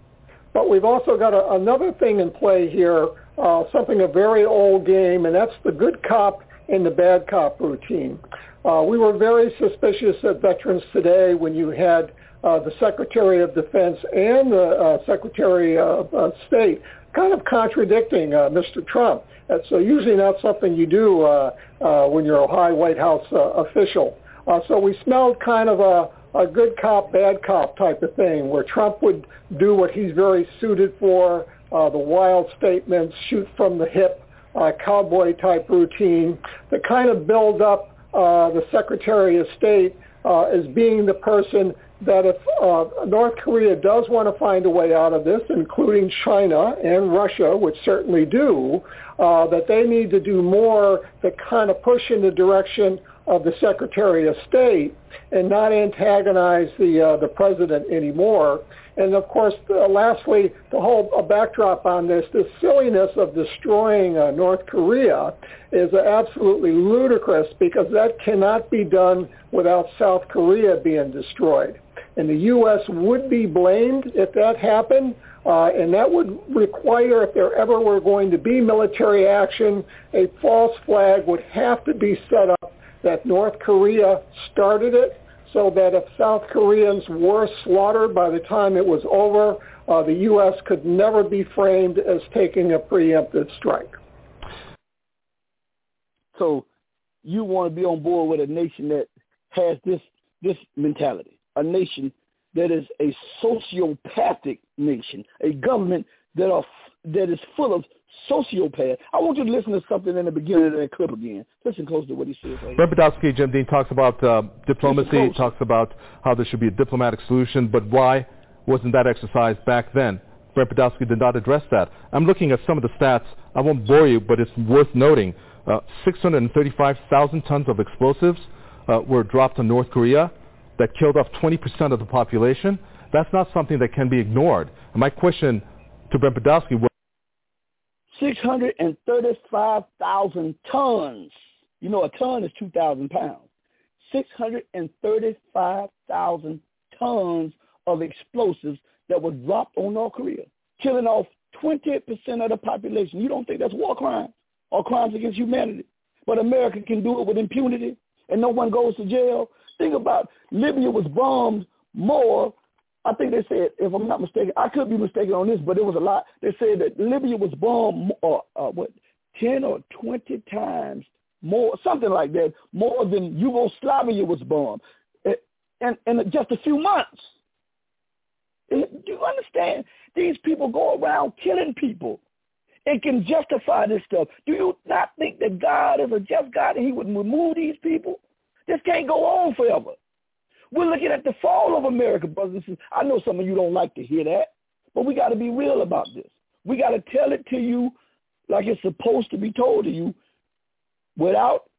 But we've also got a, another thing in play here, uh, something a very old game, and that's the good cop and the bad cop routine. Uh, we were very suspicious of Veterans Today when you had uh, the Secretary of Defense and the uh, Secretary of uh, State kind of contradicting uh, Mister Trump. That's uh, usually not something you do uh, uh, when you're a high White House uh, official. Uh, so we smelled kind of a a good cop, bad cop type of thing, where Trump would do what he's very suited for, uh, the wild statements, shoot from the hip, uh, cowboy type routine, to kind of build up uh, the Secretary of State uh, as being the person that if uh, North Korea does want to find a way out of this, including China and Russia, which certainly do, uh, that they need to do more to kind of push in the direction of the Secretary of State and not antagonize the uh, the president anymore. And of course, uh, lastly, the whole uh, backdrop on this, the silliness of destroying uh, North Korea is uh, absolutely ludicrous, because that cannot be done without South Korea being destroyed. And the U S would be blamed if that happened. Uh, and that would require, if there ever were going to be military action, a false flag would have to be set up that North Korea started it, so that if South Koreans were slaughtered by the time it was over, uh, the U S could never be framed as taking a preemptive strike. So you want to be on board with a nation that has this this mentality, a nation that is a sociopathic nation, a government that are that is full of sociopaths. I want you to listen to something in the beginning of that clip again. Listen close to what he says. Right. Brent Podolsky, Jim Dean, talks about uh, diplomacy, talks about how there should be a diplomatic solution, but why wasn't that exercised back then? Brent Podolsky did not address that. I'm looking at some of the stats. I won't bore you, but it's worth noting. Uh, six hundred thirty-five thousand tons of explosives uh, were dropped on North Korea that killed off twenty percent of the population. That's not something that can be ignored. And my question to Brent Podolsky was, six hundred thirty-five thousand tons. You know, a ton is two thousand pounds. six hundred thirty-five thousand tons of explosives that were dropped on North Korea, killing off twenty percent of the population. You don't think that's war crimes or crimes against humanity? But America can do it with impunity and no one goes to jail? Think about Libya was bombed more. I think they said, if I'm not mistaken, I could be mistaken on this, but it was a lot. They said that Libya was bombed, uh, uh, what, ten or twenty times more, something like that, more than Yugoslavia was bombed, and in just a few months. Do you understand? These people go around killing people and can justify this stuff. Do you not think that God is a just God and he would remove these people? This can't go on forever. We're looking at the fall of America, brothers and sisters. I know some of you don't like to hear that, but we got to be real about this. We got to tell it to you like it's supposed to be told to you without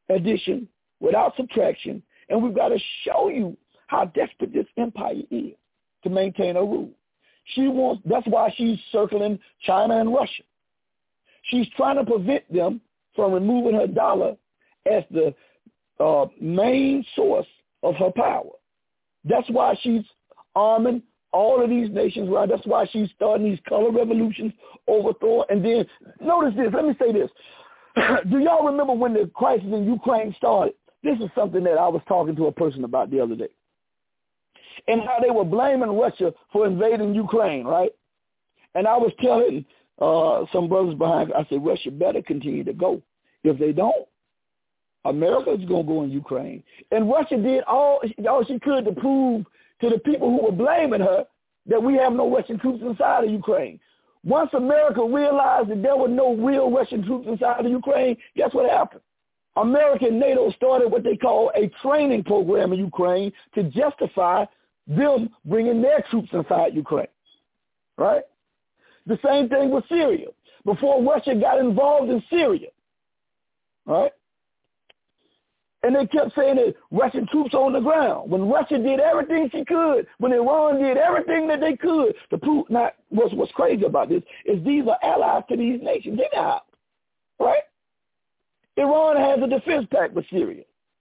addition, without subtraction, and we've got to show you how desperate this empire is to maintain her rule. She wants, that's why she's circling China and Russia. She's trying to prevent them from removing her dollar as the uh, main source of her power. That's why she's arming all of these nations, right? That's why she's starting these color revolutions, overthrow. And then, notice this, let me say this. Do y'all remember when the crisis in Ukraine started? This is something that I was talking to a person about the other day. And how they were blaming Russia for invading Ukraine, right? And I was telling uh, some brothers behind, I said, Russia better continue to go. If they don't, America is going to go in Ukraine. And Russia did all, all she could to prove to the people who were blaming her that we have no Russian troops inside of Ukraine. Once America realized that there were no real Russian troops inside of Ukraine, guess what happened? America and NATO started what they call a training program in Ukraine to justify them bringing their troops inside Ukraine, right? The same thing with Syria. Before Russia got involved in Syria, right? And they kept saying that Russian troops on the ground. When Russia did everything she could, when Iran did everything that they could to prove, not what's, what's crazy about this is these are allies to these nations. They're not, right? Iran has a defense pact with Syria.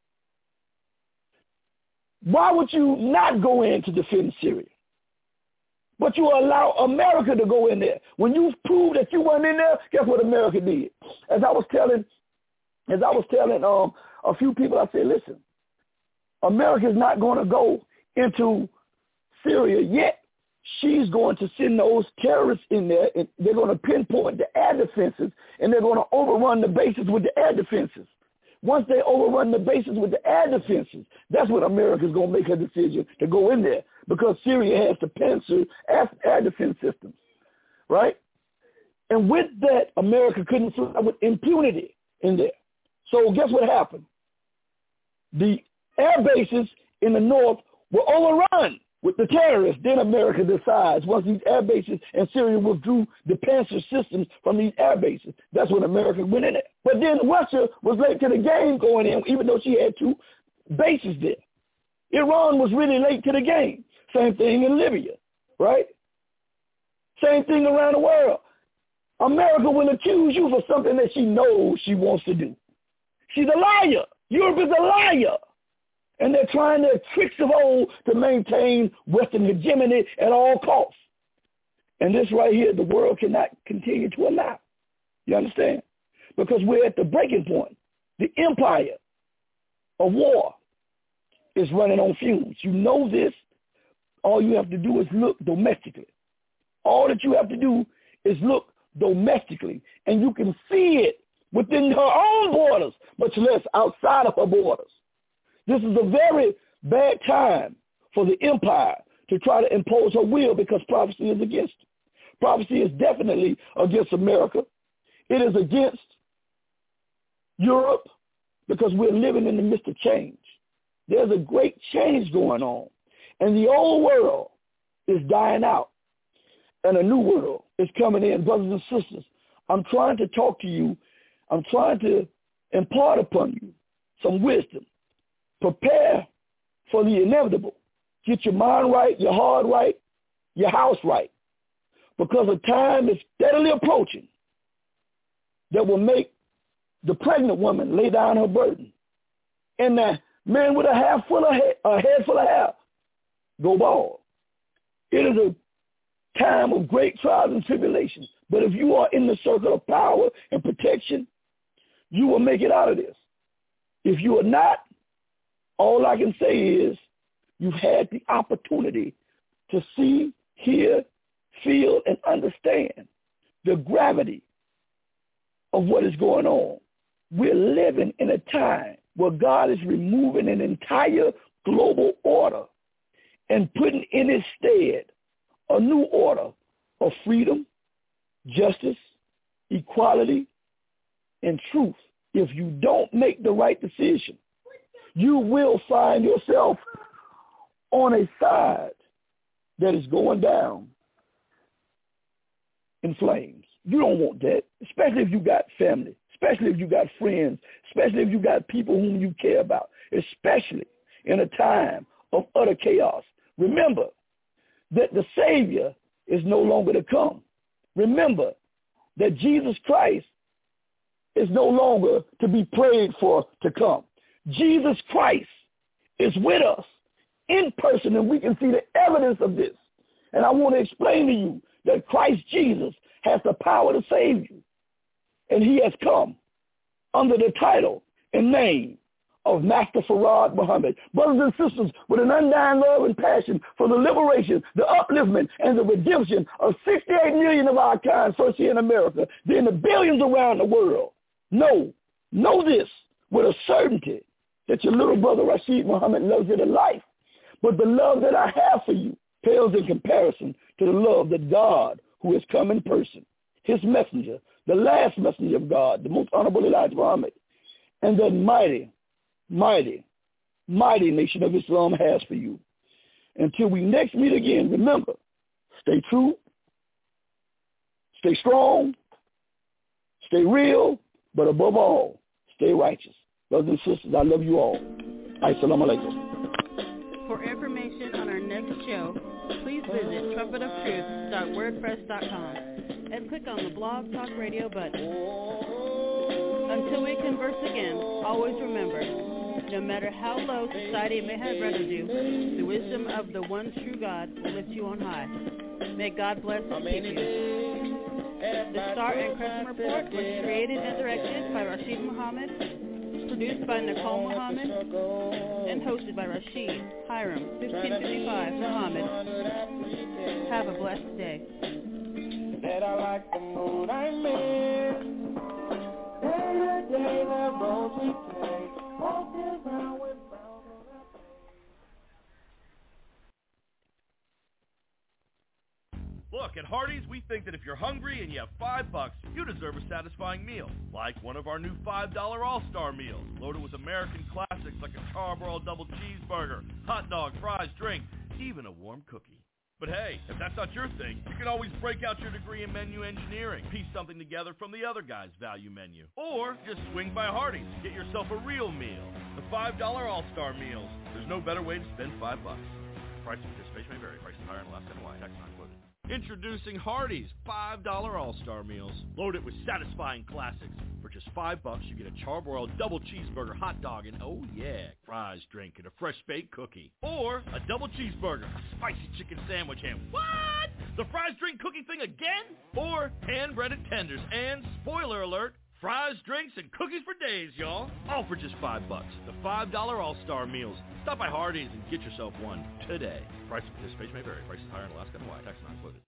Why would you not go in to defend Syria? But you allow America to go in there. When you prove that you weren't in there, guess what America did? As I was telling, as I was telling um, a few people, I said, listen, America is not going to go into Syria yet. She's going to send those terrorists in there, and they're going to pinpoint the air defenses, and they're going to overrun the bases with the air defenses. Once they overrun the bases with the air defenses, that's when America's going to make a decision to go in there, because Syria has the Panzer air defense systems, right? And with that, America couldn't fly with impunity in there. So guess what happened? The air bases in the north were overrun with the terrorists. Then America decides, once these air bases and Syria withdrew the Panzer systems from these air bases, that's when America went in there. But then Russia was late to the game going in, even though she had two bases there. Iran was really late to the game. Same thing in Libya, right? Same thing around the world. America will accuse you for something that she knows she wants to do. She's a liar. Europe is a liar. And they're trying their tricks of old to maintain Western hegemony at all costs. And this right here, the world cannot continue to allow. You understand? Because we're at the breaking point. The empire of war is running on fumes. You know this. All you have to do is look domestically. All that you have to do is look domestically. And you can see it within her own borders, much less outside of her borders. This is a very bad time for the empire to try to impose her will, because prophecy is against it. Prophecy is definitely against America. It is against Europe, because we're living in the midst of change. There's a great change going on. And the old world is dying out. And a new world is coming in. Brothers and sisters, I'm trying to talk to you. I'm trying to impart upon you some wisdom. Prepare for the inevitable. Get your mind right, your heart right, your house right. Because a time is steadily approaching that will make the pregnant woman lay down her burden. And the man with a half full of head, a head full of hair go bald. It is a time of great trials and tribulations. But if you are in the circle of power and protection, you will make it out of this. If you are not, all I can say is you've had the opportunity to see, hear, feel, and understand the gravity of what is going on. We're living in a time where God is removing an entire global order and putting in its stead a new order of freedom, justice, equality, and truth. If you don't make the right decision, you will find yourself on a side that is going down in flames. You don't want that, especially if you got family, especially if you got friends, especially if you got people whom you care about, especially in a time of utter chaos. Remember that the Savior is no longer to come. Remember that Jesus Christ is no longer to be prayed for to come. Jesus Christ is with us in person, and we can see the evidence of this. And I want to explain to you that Christ Jesus has the power to save you. And he has come under the title and name of Master Farad Muhammad. Brothers and sisters, with an undying love and passion for the liberation, the upliftment, and the redemption of sixty-eight million of our kind, first here in America, then the billions around the world. Know, know this with a certainty that your little brother Rashid Muhammad loves you to life. But the love that I have for you pales in comparison to the love that God, who has come in person, his messenger, the last messenger of God, the most honorable Elijah Muhammad, and the mighty, mighty, mighty nation of Islam has for you. Until we next meet again, remember, stay true, stay strong, stay real, but above all, stay righteous. Brothers and sisters, I love you all. Assalamu alaikum. For information on our next show, please visit trumpet of truth dot wordpress dot com and click on the Blog Talk Radio button. Until we converse again, always remember, no matter how low society may have rendered you, the wisdom of the one true God will lift you on high. May God bless and keep you. The Star and Crescent Report was created and directed by Rashid Muhammad, produced by Nicole Muhammad, and hosted by Rashid Hiram, fifteen fifty-five Muhammad. Have a blessed day. Said I like the mood I'm in. Day to day the road we take. Walking around with Look, at Hardee's, we think that if you're hungry and you have five bucks, you deserve a satisfying meal, like one of our new five dollar All-Star meals, loaded with American classics like a charbroiled double cheeseburger, hot dog, fries, drink, even a warm cookie. But hey, if that's not your thing, you can always break out your degree in menu engineering, piece something together from the other guy's value menu. Or just swing by Hardee's and get yourself a real meal. The five dollar All-Star meals. There's no better way to spend five bucks. Price of participation may vary. Prices higher in Alaska and Hawaii. Tax not included. Introducing Hardee's five dollar All-Star Meals, loaded with satisfying classics. For just five bucks, you get a charbroiled double cheeseburger, hot dog, and oh yeah, fries, drink, and a fresh baked cookie. Or a double cheeseburger, a spicy chicken sandwich, and what? The fries, drink, cookie thing again? Or hand-breaded tenders, and spoiler alert, fries, drinks, and cookies for days, y'all. All for just five bucks. The five dollar All-Star Meals. Stop by Hardee's and get yourself one today. Price of participation may vary. Prices higher in Alaska and Hawaii. Tax not included.